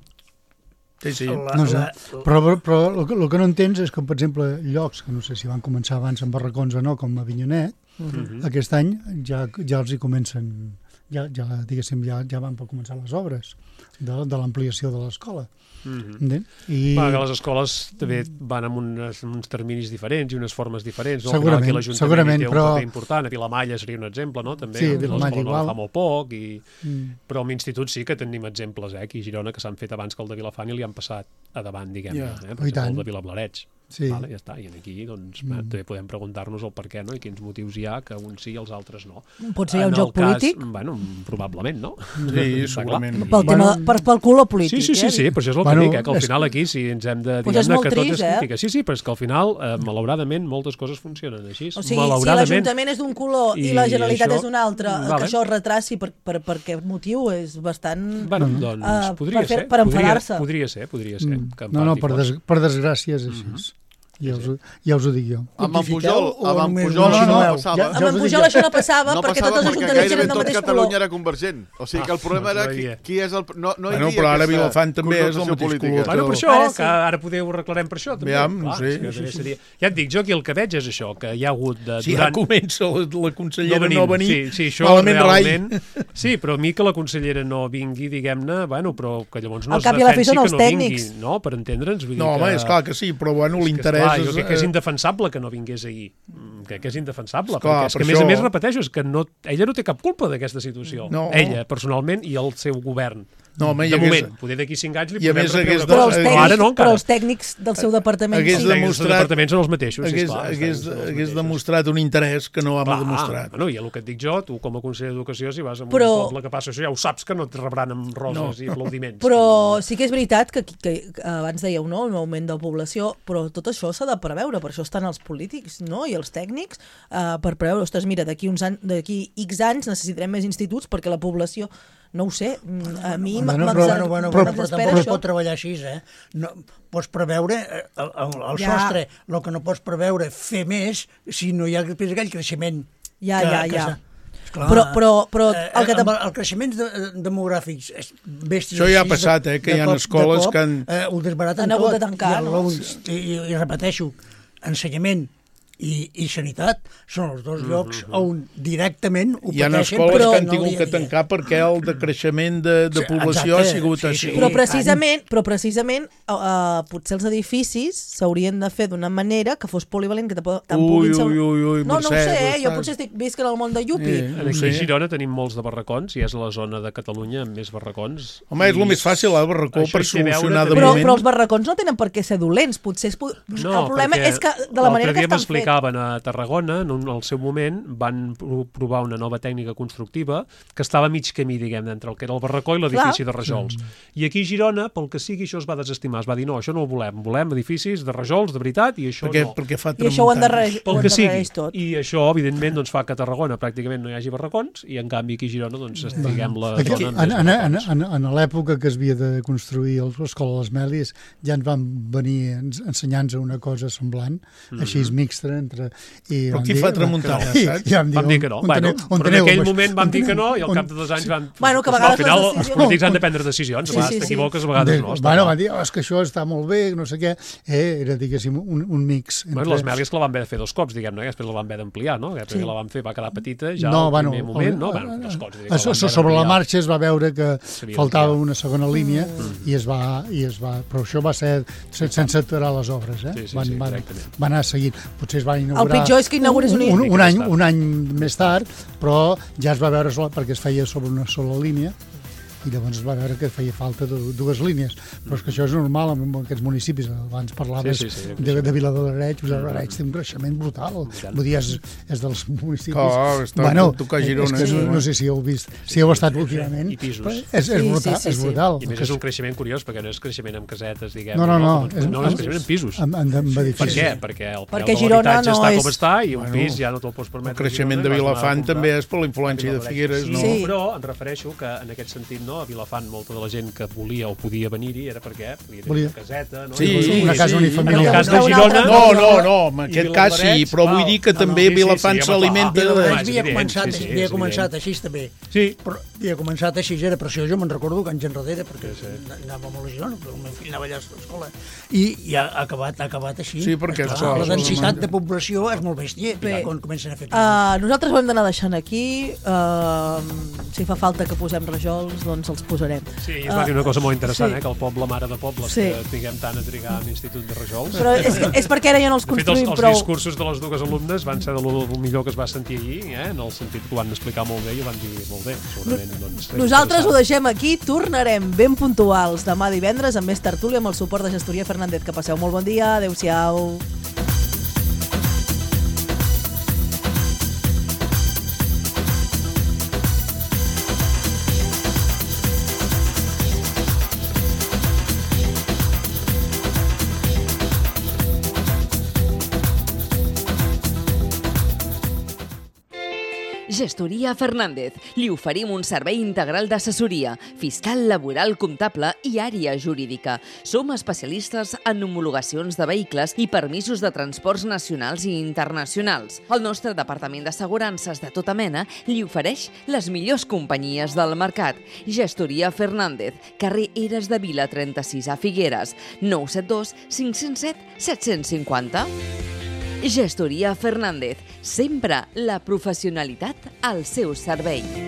Sí, sí. La, no sé, la, però, però, però el, que, el que no entens és que, per exemple, llocs que no sé si van començar abans amb barracons o no, com Avinyonet, uh-huh. aquest any ja, ja els hi comencen, ja, ja diguéssim, ja, ja van per començar les obres de, de l'ampliació de l'escola. Mm-hmm. I... Bueno, que les escoles també van amb uns, uns terminis diferents i unes formes diferents. No? Segurament, aquí l'Ajuntament segurament, té un però... paper important. A Vilamalla seria un exemple, no? També, sí, no? Vilamalla igual. Fa molt poc, i... mm. però amb instituts sí que tenim exemples, eh? Aquí a Girona, que s'han fet abans que el de Vilafant i li han passat a davant, diguem-ne. Yeah. Eh? Per exemple, el de Vilablareix. Sí. Vale, ja està. I aquí doncs, mm. també podem preguntar-nos el per què, no? I quins motius hi ha, que uns sí i els altres no. Potser hi ha un en joc cas, polític? Bueno, probablement, no? Sí, segurament. Pel tema, per, pel color polític, Sí, sí, sí, eh? sí, però això és el que Bueno, dic, eh? Que al és- final aquí sí ens hem de... Pues és diguem-ne molt que tot trist, es eh? critica. Sí, sí, però és que al final, eh, malauradament, moltes coses funcionen així. O sigui, si malauradament. l'Ajuntament és d'un color i, I la Generalitat això- és d'un altre, Vale. que això es retraci per, per, per aquest motiu és bastant... Bueno, doncs eh, podria per fer- ser. per podria- enfadar-se. Podria ser, podria ser. Mm. que en No, no, part hi per, fos. des, per desgràcia és així. Mm-hmm. Ja, us, ho- ja us ho dic jo. Amb en Pujol, o amb en només Pujol ho això no insinueu? passava. Ja- Amb ja us en ho Pujol dic això no passava no perquè passava tots els perquè ajuntaments gairebé eren del tot mateix Catalunya color. era convergent. O sigui que el problema Ah, era no hi qui, havia. qui és el... No, no hi Bueno, havia però ara aquesta Vilafant també és del connotació mateix política. color. Bueno, per això, Ara sí. que ara poder ho reclarem per això, també. Aviam, no Clar, sé. és que també seria... Ja et dic, jo aquí el que veig és això, que hi ha hagut de... Si ja comença la, la consellera no, venim. no venir, sí, sí, això malament realment... rai. Sí, però a mi que la consellera no vingui, diguem-ne, bueno, però que llavors no Al es cap i a la fi defensi són que els no vingui, tècnics. no? Per entendre'ns. Vull No, dir home, que... és clar que sí, però bueno, És que, l'interès esclar, és... jo crec que és eh, indefensable que no vingués ahir. Mm, Crec que és indefensable, Esclar, perquè és per que, a més això- a més, repeteixo, és que no, ella no té cap culpa d'aquesta situació. No. Ella, personalment, i el seu govern. No, home, i de hagués- moment, poder d'aquí cinc anys li i a podem més hagués retreure de- Però coses. els Però Però ara tècnics, no, però encara. els tècnics del seu departament Hagués sí. Els demostrat- departaments són els mateixos, hagués, sisplau, hagués, són els hagués mateixos. demostrat un interès que no vam Clar, demostrat. Bueno, i el que et dic jo, tu com a conseller d'Educació, si vas a un Però- poble que passa això, ja ho saps que no et rebran amb roses No. i aplaudiments. Però sí que és veritat que, que, que abans dèieu, no?, un augment de població, però tot això s'ha de preveure, per això estan els polítics, no?, i els tècnics, eh, per preveure, ostres, mira, d'aquí uns anys, d'aquí X anys necessitarem més instituts perquè la població, no ho sé, a mi Bueno, m'exaspera però- Bueno, bueno, Però- bueno, però m'exaspera tampoc es això. pot treballar així, eh? No, pots preveure eh, el, el, el Ja. sostre, el que no pots preveure fer més si no hi ha després aquell creixement. Ja, que, ja, que ja. s'ha- Esclar, Però- però- però eh, el que amb tam- el, el creixement de, demogràfics és bèstia. Això ja ha així, passat, de- eh, que de hi ha cop- escoles de cop, que han- Eh, ho desbaraten Han hagut tot. de tancar, I, no? el, i, i, I repeteixo, ensenyament i, i sanitat són els dos llocs on directament ho Hi ha pateixen. escoles però que han no tingut dia a que dia. tancar perquè el decreixement de, de Sí, població exacte, ha sigut sí, així. sí. Però I precisament, però precisament uh, uh, potser els edificis s'haurien de fer d'una manera que fos polivalent, que te- te'n Ui, puguin... ser- ui, ui, ui, no, no ho Mercè, sé, eh? estàs- jo potser estic visc en el món de Yupi. Eh, Aquí no sé. a Girona tenim molts de barracons i és la zona de Catalunya amb més barracons. Home, és el I més fàcil, el barracó, això per hi té a veure solucionar de també- Però, moment. però els barracons no tenen per què ser dolents, potser és... po- No, el problema perquè és que de la manera que l'altre dia estan fets... m'explicaven a Tarragona, en un, al seu moment, van pro- provar una nova tècnica constructiva que estava a mig camí, diguem, entre el que era el barracó i l'edifici de rajols. I aquí a Girona, pel que sigui, això es va desestimar. Es va dir, no, això no ho volem. Volem edificis de rajols, de veritat, i això perquè, no. perquè fa I això ho endarrereix, ho Pel que sigui. endarrereix tot. I això, evidentment, doncs, fa que a Tarragona pràcticament no hi hagi barracons i, en canvi, aquí a Girona doncs, estiguem la Aquí, zona amb en, més en, en, barracons. en, en l'època que es havia de construir l'escola de les Mèlies ja ens van venir ens- ensenyant-nos una cosa semblant, Mhm. així és mixta entre... I Però vam qui dir- fa tramuntana, i- saps? i vam dir, Vam dir que no. on Bueno, teniu- on però en teniu aquell amb moment això? vam On dir que no i al on- cap de dos anys van... Bueno, que a Al vegades final les els decisions- polítics han de prendre decisions. Sí, A vegades sí, sí. t'equivoques, a vegades no. està Bueno, clar. van dir, oh, és que això està molt bé, no sé què. Eh, era, diguéssim, un, un mix. Bueno, les Mèlies que la van haver de fer dos cops, diguem-ne, que després la van haver d'ampliar, no? Perquè Sí. la van fer, va quedar petita ja no, al bueno, primer moment, el- no? Bueno, dos cops, dic, a- la van haver sobre la d'ampliar. marxa es va veure que S'havia faltava d'ampliar. una segona línia i es va, i es va, però això va ser sen- sense aturar les obres, eh? Sí, sí, van, sí, van, directament. van anar seguint. Potser es va El inaugurar pitjor és que inaugures un... un, un, mica any, més tard. un any més tard, però ja es va veure sola, perquè es feia sobre una sola línia i llavors es va veure que feia falta du- dues línies, però és que això és normal en aquests municipis, abans parlaves Sí, sí, sí, de, de Viladoreig, Viladoreig té un creixement brutal, vull dir, és, és dels municipis... Clar, està bueno, a tocar és Girona, que sí. no, no sé si heu vist, si heu estat últimament, I pisos. però és, és, Sí, brutal, sí, sí, és sí. brutal. I a més és un creixement curiós, perquè no és creixement amb casetes, diguem. No, no, no, com- és- no, és creixement en pisos. Amb, amb, amb Per edificis. què? Perquè el preu Perquè de Girona l'habitatge no està és- com està i un Bueno, pis ja no te'l pots permetre. El creixement de a Girona, i vas anar a Vilafant comprar. també és per la influència de Figueres, Sí, no? Sí. però em refereixo que en aquest sentit, no, a Vilafant molta de la gent que volia o podia venir-hi era perquè volia tenir Volia. una caseta, no? Sí, I- una sí, casa sí. unifamiliar. En el cas de Una Girona... altra- No, no, no, en I aquest cas sí, Viladoreig, però vull val. dir que No, també no, sí, sí, Vilafant sí, home, s'alimenta clar. de... Viladoreig és havia evident, començat, sí, sí, havia és començat evident. així també. Sí, Però havia començat així, era preciós, jo me'n recordo que anys enrere, perquè anava molt a Girona, però el meu fill anava allà a l'escola, i, i ha acabat, ha acabat així. Sí, perquè Esclar, això- la això densitat demanda. de població és molt bèstia, Bé. quan comencen a fer... Uh, nosaltres ho hem d'anar deixant aquí. Uh, si fa falta que posem rajols, doncs els posarem. Sí, es va dir una cosa molt interessant, sí. eh, que el poble mare de pobles, Sí. que tinguem tant a trigar en l'institut de rajols. Però és, és perquè ara ja no els De fet, els, construïm els prou. discursos de les dues alumnes van ser de lo millor que es va sentir ahir, eh, en el sentit que ho van explicar molt bé i ho van dir molt bé. Segurament, doncs, Nosaltres ho deixem aquí, tornarem ben puntuals demà divendres amb més tertúlia amb el suport de Gestoria Fernández. Que passeu molt bon dia, adeu-siau. Gestoria Fernández. Li oferim un servei integral d'assessoria, fiscal, laboral, comptable i àrea jurídica. Som especialistes en homologacions de vehicles i permisos de transports nacionals i internacionals. El nostre departament d'assegurances de tota mena li ofereix les millors companyies del mercat. Gestoria Fernández, carrer Eres de Vila trenta-sis a Figueres, nou set dos cinc zero set set cinc zero. Gestoria Fernández, sempre la professionalitat al seu servei.